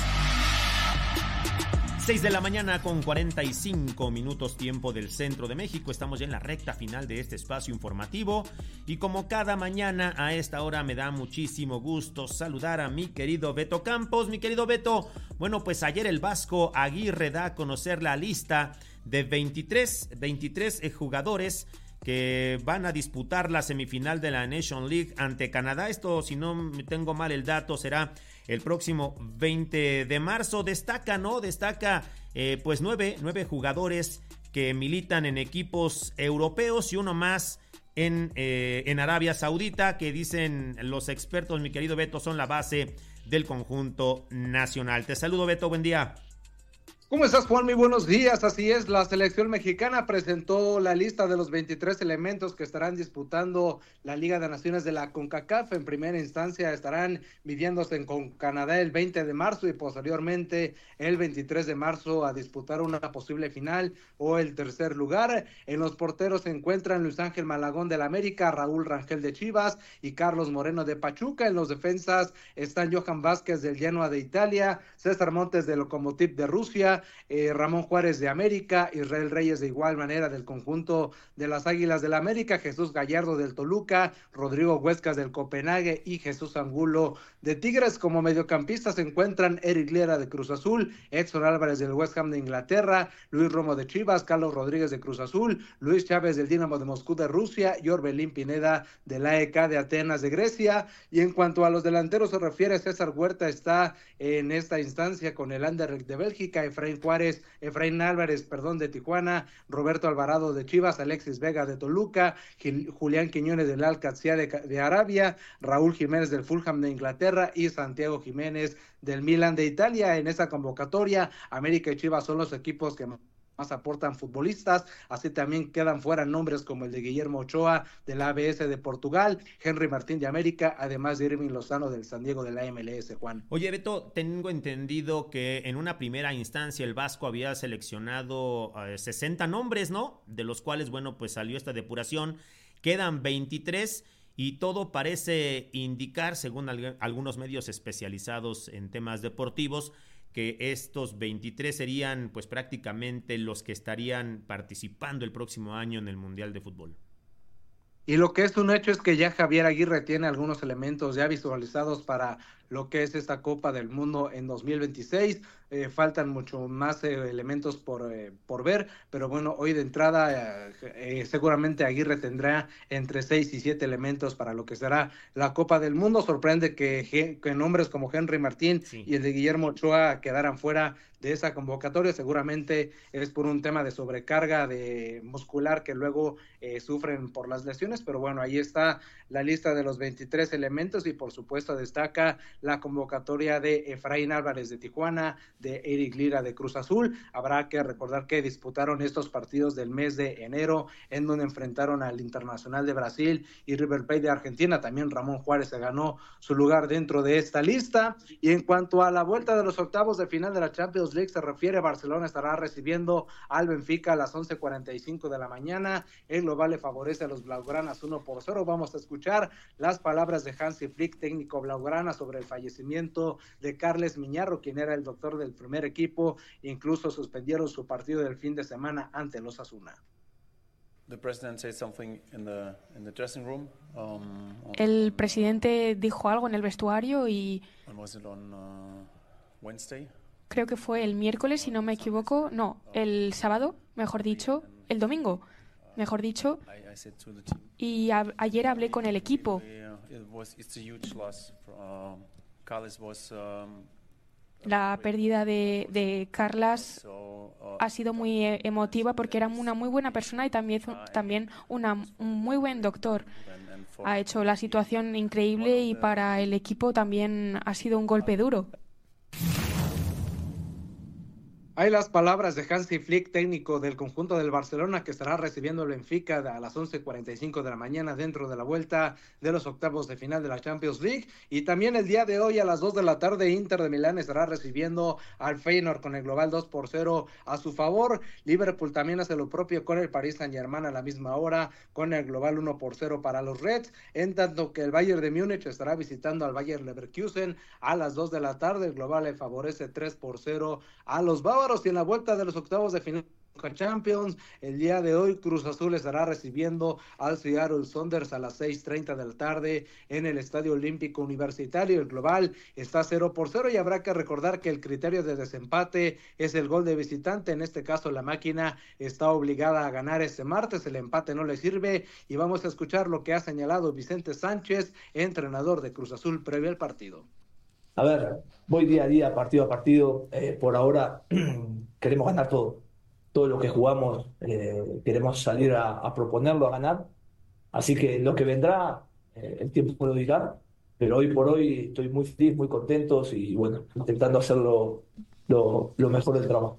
[SPEAKER 4] seis de la mañana con cuarenta y cinco minutos tiempo del centro de México. Estamos ya en la recta final de este espacio informativo y como cada mañana a esta hora me da muchísimo gusto saludar a mi querido Beto Campos. Mi querido Beto, bueno, pues ayer el Vasco Aguirre da a conocer la lista de veintitrés, veintitrés jugadores que van a disputar la semifinal de la Nation League ante Canadá. Esto, si no tengo mal el dato, será el próximo veinte de marzo. Destaca, ¿no? Destaca eh, pues nueve, nueve jugadores que militan en equipos europeos y uno más en, eh, en Arabia Saudita, que dicen los expertos, mi querido Beto, son la base del conjunto nacional. Te saludo, Beto, buen día.
[SPEAKER 19] ¿Cómo estás, Juan? Muy buenos días. Así es, la selección mexicana presentó la lista de los veintitrés elementos que estarán disputando la Liga de Naciones de la CONCACAF. En primera instancia estarán midiéndose con Canadá el veinte de marzo y posteriormente el veintitrés de marzo a disputar una posible final o el tercer lugar. En los porteros se encuentran Luis Ángel Malagón del América, Raúl Rangel de Chivas y Carlos Moreno de Pachuca. En los defensas están Johan Vázquez del Genoa de Italia, César Montes del Lokomotiv de Rusia, Eh, Ramón Juárez de América, Israel Reyes de igual manera del conjunto de las Águilas del América, Jesús Gallardo del Toluca, Rodrigo Huescas del Copenhague y Jesús Angulo de Tigres. Como mediocampistas se encuentran Eric Liera de Cruz Azul, Edson Álvarez del West Ham de Inglaterra, Luis Romo de Chivas, Carlos Rodríguez de Cruz Azul, Luis Chávez del Dinamo de Moscú de Rusia y Orbelín Pineda del A E K de Atenas de Grecia. Y en cuanto a los delanteros se refiere, César Huerta está en esta instancia con el Anderlecht de Bélgica, Efraín Efraín Juárez, Efraín Álvarez, perdón, de Tijuana, Roberto Alvarado de Chivas, Alexis Vega de Toluca, Gil, Julián Quiñones del Al-Qadsiya de, de Arabia, Raúl Jiménez del Fulham de Inglaterra y Santiago Jiménez del Milan de Italia. En esa convocatoria, América y Chivas son los equipos que más aportan futbolistas, así también quedan fuera nombres como el de Guillermo Ochoa del A B S de Portugal, Henry Martín de América, además de Irving Lozano del San Diego de la M L S, Juan.
[SPEAKER 4] Oye, Beto, tengo entendido que en una primera instancia el Vasco había seleccionado eh, sesenta nombres, ¿no? De los cuales, bueno, pues salió esta depuración, quedan veintitrés y todo parece indicar, según al- algunos medios especializados en temas deportivos, que estos veintitrés serían pues prácticamente los que estarían participando el próximo año en el Mundial de Fútbol.
[SPEAKER 19] Y lo que es un hecho es que ya Javier Aguirre tiene algunos elementos ya visualizados para lo que es esta Copa del Mundo en dos mil veintiséis. Eh, faltan mucho más eh, elementos por, eh, por ver, pero bueno, hoy de entrada eh, eh, seguramente Aguirre tendrá entre seis y siete elementos para lo que será la Copa del Mundo. Sorprende que, que nombres como Henry Martín sí. y el de Guillermo Ochoa quedaran fuera de esa convocatoria. Seguramente es por un tema de sobrecarga de muscular que luego eh, sufren por las lesiones, pero bueno, ahí está la lista de los veintitrés elementos y por supuesto destaca la convocatoria de Efraín Álvarez de Tijuana, de Eric Lira de Cruz Azul. Habrá que recordar que disputaron estos partidos del mes de enero, en donde enfrentaron al Internacional de Brasil y River Plate de Argentina. También Ramón Juárez se ganó su lugar dentro de esta lista. Y en cuanto a la vuelta de los octavos de final de la Champions League se refiere, Barcelona estará recibiendo al Benfica a las once cuarenta y cinco de la mañana. El global le favorece a los blaugranas uno por cero. Vamos a escuchar las palabras de Hansi Flick, técnico blaugrana, sobre el fallecimiento de Carles Miñarro, quien era el doctor del primer equipo. Incluso suspendieron su partido del fin de semana ante los Osasuna.
[SPEAKER 10] El presidente dijo algo en el vestuario y creo que fue el miércoles, si no me equivoco, no, el sábado, mejor dicho, el domingo, mejor dicho, y a- ayer hablé con el equipo. La pérdida de, de Carlas ha sido muy eh, emotiva porque era una muy buena persona y también, también una, un muy buen doctor. Ha hecho la situación increíble y para el equipo también ha sido un golpe duro.
[SPEAKER 19] Hay las palabras de Hansi Flick, técnico del conjunto del Barcelona, que estará recibiendo el Benfica a las once cuarenta y cinco de la mañana dentro de la vuelta de los octavos de final de la Champions League. Y también el día de hoy a las dos de la tarde, Inter de Milán estará recibiendo al Feyenoord con el global dos por cero a su favor. Liverpool también hace lo propio con el Paris Saint-Germain a la misma hora, con el global uno por cero para los Reds, en tanto que el Bayern de Múnich estará visitando al Bayer Leverkusen a las dos de la tarde. El global le favorece tres por cero a los bávaros. Y en la vuelta de los octavos de final de Champions, el día de hoy Cruz Azul estará recibiendo al Seattle Sounders a las seis treinta de la tarde en el Estadio Olímpico Universitario. El global está cero por cero y habrá que recordar que el criterio de desempate es el gol de visitante. En este caso la máquina está obligada a ganar este martes, el empate no le sirve y vamos a escuchar lo que ha señalado Vicente Sánchez, entrenador de Cruz Azul previo al partido.
[SPEAKER 14] A ver, voy día a día, partido a partido. Eh, por ahora queremos ganar todo. Todo lo que jugamos eh, queremos salir a, a proponerlo, a ganar. Así que lo que vendrá, eh, el tiempo lo dirá. Pero hoy por hoy estoy muy feliz, muy contentos y bueno, intentando hacerlo lo, lo mejor del trabajo.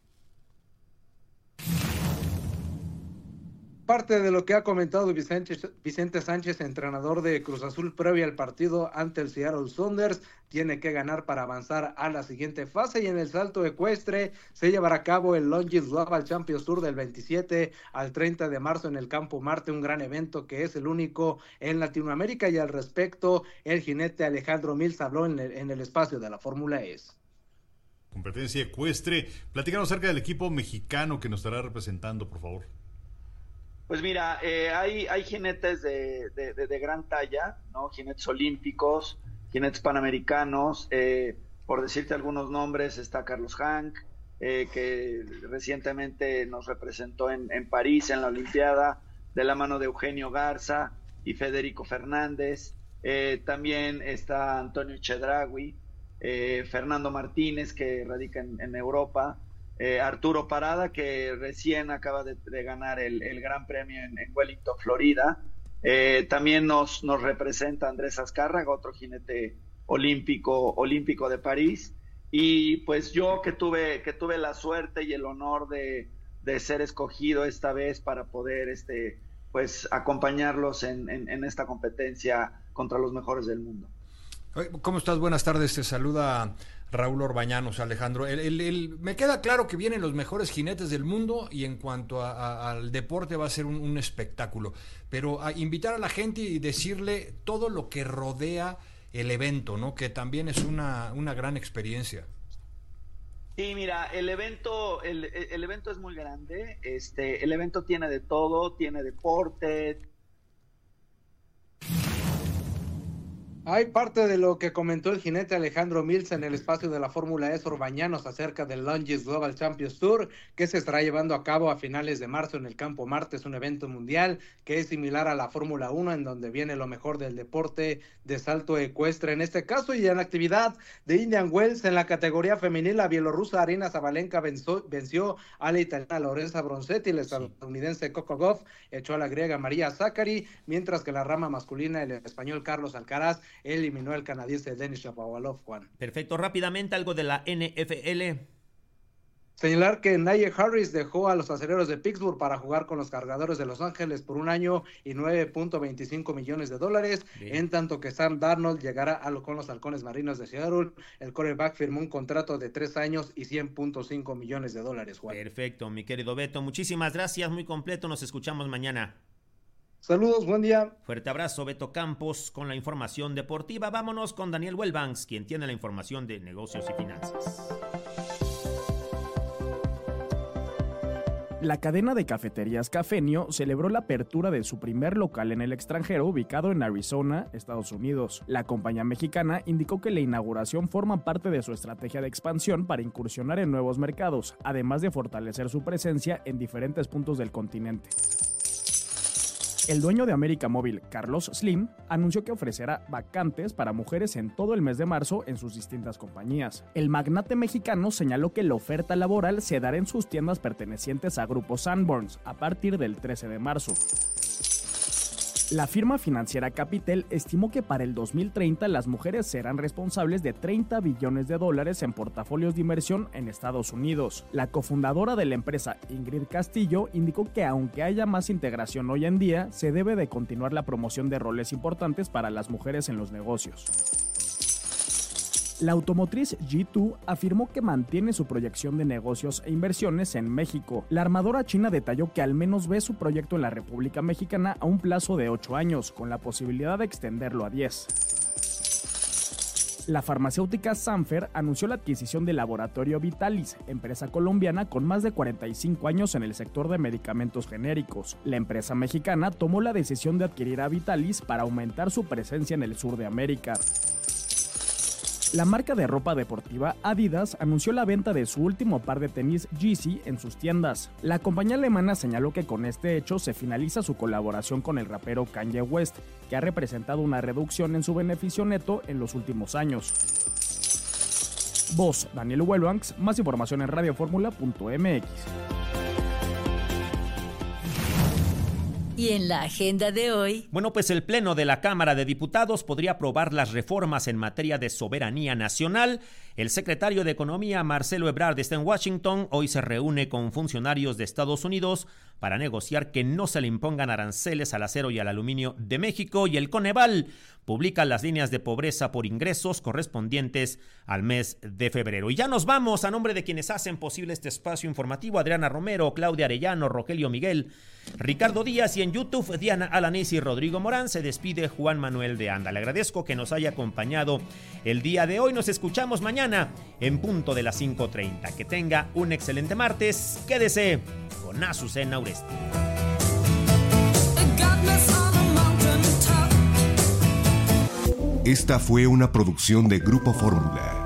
[SPEAKER 19] Parte de lo que ha comentado Vicente, Vicente Sánchez, entrenador de Cruz Azul previo al partido ante el Seattle Sounders, tiene que ganar para avanzar a la siguiente fase. Y en el salto ecuestre se llevará a cabo el Longines Global Champions Tour del veintisiete al treinta de marzo en el Campo Marte, un gran evento que es el único en Latinoamérica. Y al respecto, el jinete Alejandro Mills habló en el, en el espacio de la Fórmula E.
[SPEAKER 15] Competencia ecuestre. Platícanos acerca del equipo mexicano que nos estará representando, por favor.
[SPEAKER 16] Pues mira, eh, hay, hay jinetes de, de, de, de gran talla, ¿no? Jinetes olímpicos, jinetes panamericanos, eh, por decirte algunos nombres, está Carlos Hank, eh, que recientemente nos representó en, en París, en la Olimpiada, de la mano de Eugenio Garza y Federico Fernández. Eh, también está Antonio Chedraui, eh, Fernando Martínez, que radica en, en Europa, eh, Arturo Parada, que recién acaba de, de ganar el, el Gran Premio en, en Wellington, Florida. Eh, también nos, nos representa Andrés Azcárraga, otro jinete olímpico, olímpico de París. Y pues yo que tuve, que tuve la suerte y el honor de, de ser escogido esta vez para poder este, pues, acompañarlos en, en, en esta competencia contra los mejores del mundo.
[SPEAKER 17] ¿Cómo estás? Buenas tardes, te saluda Raúl Orbañanos, Alejandro. El, el, el, me queda claro que vienen los mejores jinetes del mundo y en cuanto a, a, al deporte va a ser un, un espectáculo, pero a invitar a la gente y decirle todo lo que rodea el evento, ¿no? Que también es una, una gran experiencia.
[SPEAKER 16] Sí, mira, el evento, el, el evento es muy grande. Este, el evento tiene de todo, tiene deporte.
[SPEAKER 19] Hay parte de lo que comentó el jinete Alejandro Mills en el espacio de la Fórmula E Orbañanos acerca del Longines Global Champions Tour, que se estará llevando a cabo a finales de marzo en el Campo Marte. Es un evento mundial que es similar a la Fórmula uno, en donde viene lo mejor del deporte de salto ecuestre en este caso. Y en la actividad de Indian Wells, en la categoría femenil, la bielorrusa Arina Zabalenka venció, venció a la italiana Lorenza Bronzetti, la estadounidense Coco Gauff echó a la griega María Zaccari, mientras que la rama masculina, el español Carlos Alcaraz eliminó al canadiense Denis Shapovalov, Juan.
[SPEAKER 4] Perfecto, rápidamente algo de la N F L.
[SPEAKER 19] Señalar que Najee Harris dejó a los Acereros de Pittsburgh para jugar con los Cargadores de Los Ángeles por un año y nueve punto veinticinco millones de dólares, bien. En tanto que Sam Darnold llegará a lo, con los Halcones Marinos de Seattle. El quarterback firmó un contrato de tres años y cien punto cinco millones de dólares, Juan.
[SPEAKER 4] Perfecto, mi querido Beto, muchísimas gracias, muy completo, nos escuchamos mañana.
[SPEAKER 19] Saludos, buen día.
[SPEAKER 4] Fuerte abrazo, Beto Campos, con la información deportiva. Vámonos con Daniel Wellbanks, quien tiene la información de negocios y finanzas.
[SPEAKER 18] La cadena de cafeterías Cafenio celebró la apertura de su primer local en el extranjero, ubicado en Arizona, Estados Unidos. La compañía mexicana indicó que la inauguración forma parte de su estrategia de expansión para incursionar en nuevos mercados, además de fortalecer su presencia en diferentes puntos del continente. El dueño de América Móvil, Carlos Slim, anunció que ofrecerá vacantes para mujeres en todo el mes de marzo en sus distintas compañías. El magnate mexicano señaló que la oferta laboral se dará en sus tiendas pertenecientes a Grupo Sanborns a partir del trece de marzo. La firma financiera Capitel estimó que para el dos mil treinta las mujeres serán responsables de treinta billones de dólares en portafolios de inversión en Estados Unidos. La cofundadora de la empresa, Ingrid Castillo, indicó que aunque haya más integración hoy en día, se debe de continuar la promoción de roles importantes para las mujeres en los negocios. La automotriz G dos afirmó que mantiene su proyección de negocios e inversiones en México. La armadora china detalló que al menos ve su proyecto en la República Mexicana a un plazo de ocho años, con la posibilidad de extenderlo a diez. La farmacéutica Sanfer anunció la adquisición del laboratorio Vitalis, empresa colombiana con más de cuarenta y cinco años en el sector de medicamentos genéricos. La empresa mexicana tomó la decisión de adquirir a Vitalis para aumentar su presencia en el sur de América. La marca de ropa deportiva Adidas anunció la venta de su último par de tenis Yeezy en sus tiendas. La compañía alemana señaló que con este hecho se finaliza su colaboración con el rapero Kanye West, que ha representado una reducción en su beneficio neto en los últimos años. Voz Daniel Wellbanks, más información en radioformula punto m x.
[SPEAKER 6] Y en la agenda de hoy...
[SPEAKER 4] Bueno, pues el Pleno de la Cámara de Diputados podría aprobar las reformas en materia de soberanía nacional. El secretario de Economía, Marcelo Ebrard, está en Washington. Hoy se reúne con funcionarios de Estados Unidos para negociar que no se le impongan aranceles al acero y al aluminio de México. Y el Coneval publica las líneas de pobreza por ingresos correspondientes al mes de febrero. Y ya nos vamos. A nombre de quienes hacen posible este espacio informativo, Adriana Romero, Claudia Arellano, Rogelio Miguel, Ricardo Díaz, y en YouTube, Diana Alanís y Rodrigo Morán, se despide Juan Manuel de Anda. Le agradezco que nos haya acompañado el día de hoy. Nos escuchamos mañana en punto de las cinco treinta. Que tenga un excelente martes. Quédese con Azucena Uresti.
[SPEAKER 2] Esta fue una producción de Grupo Fórmula.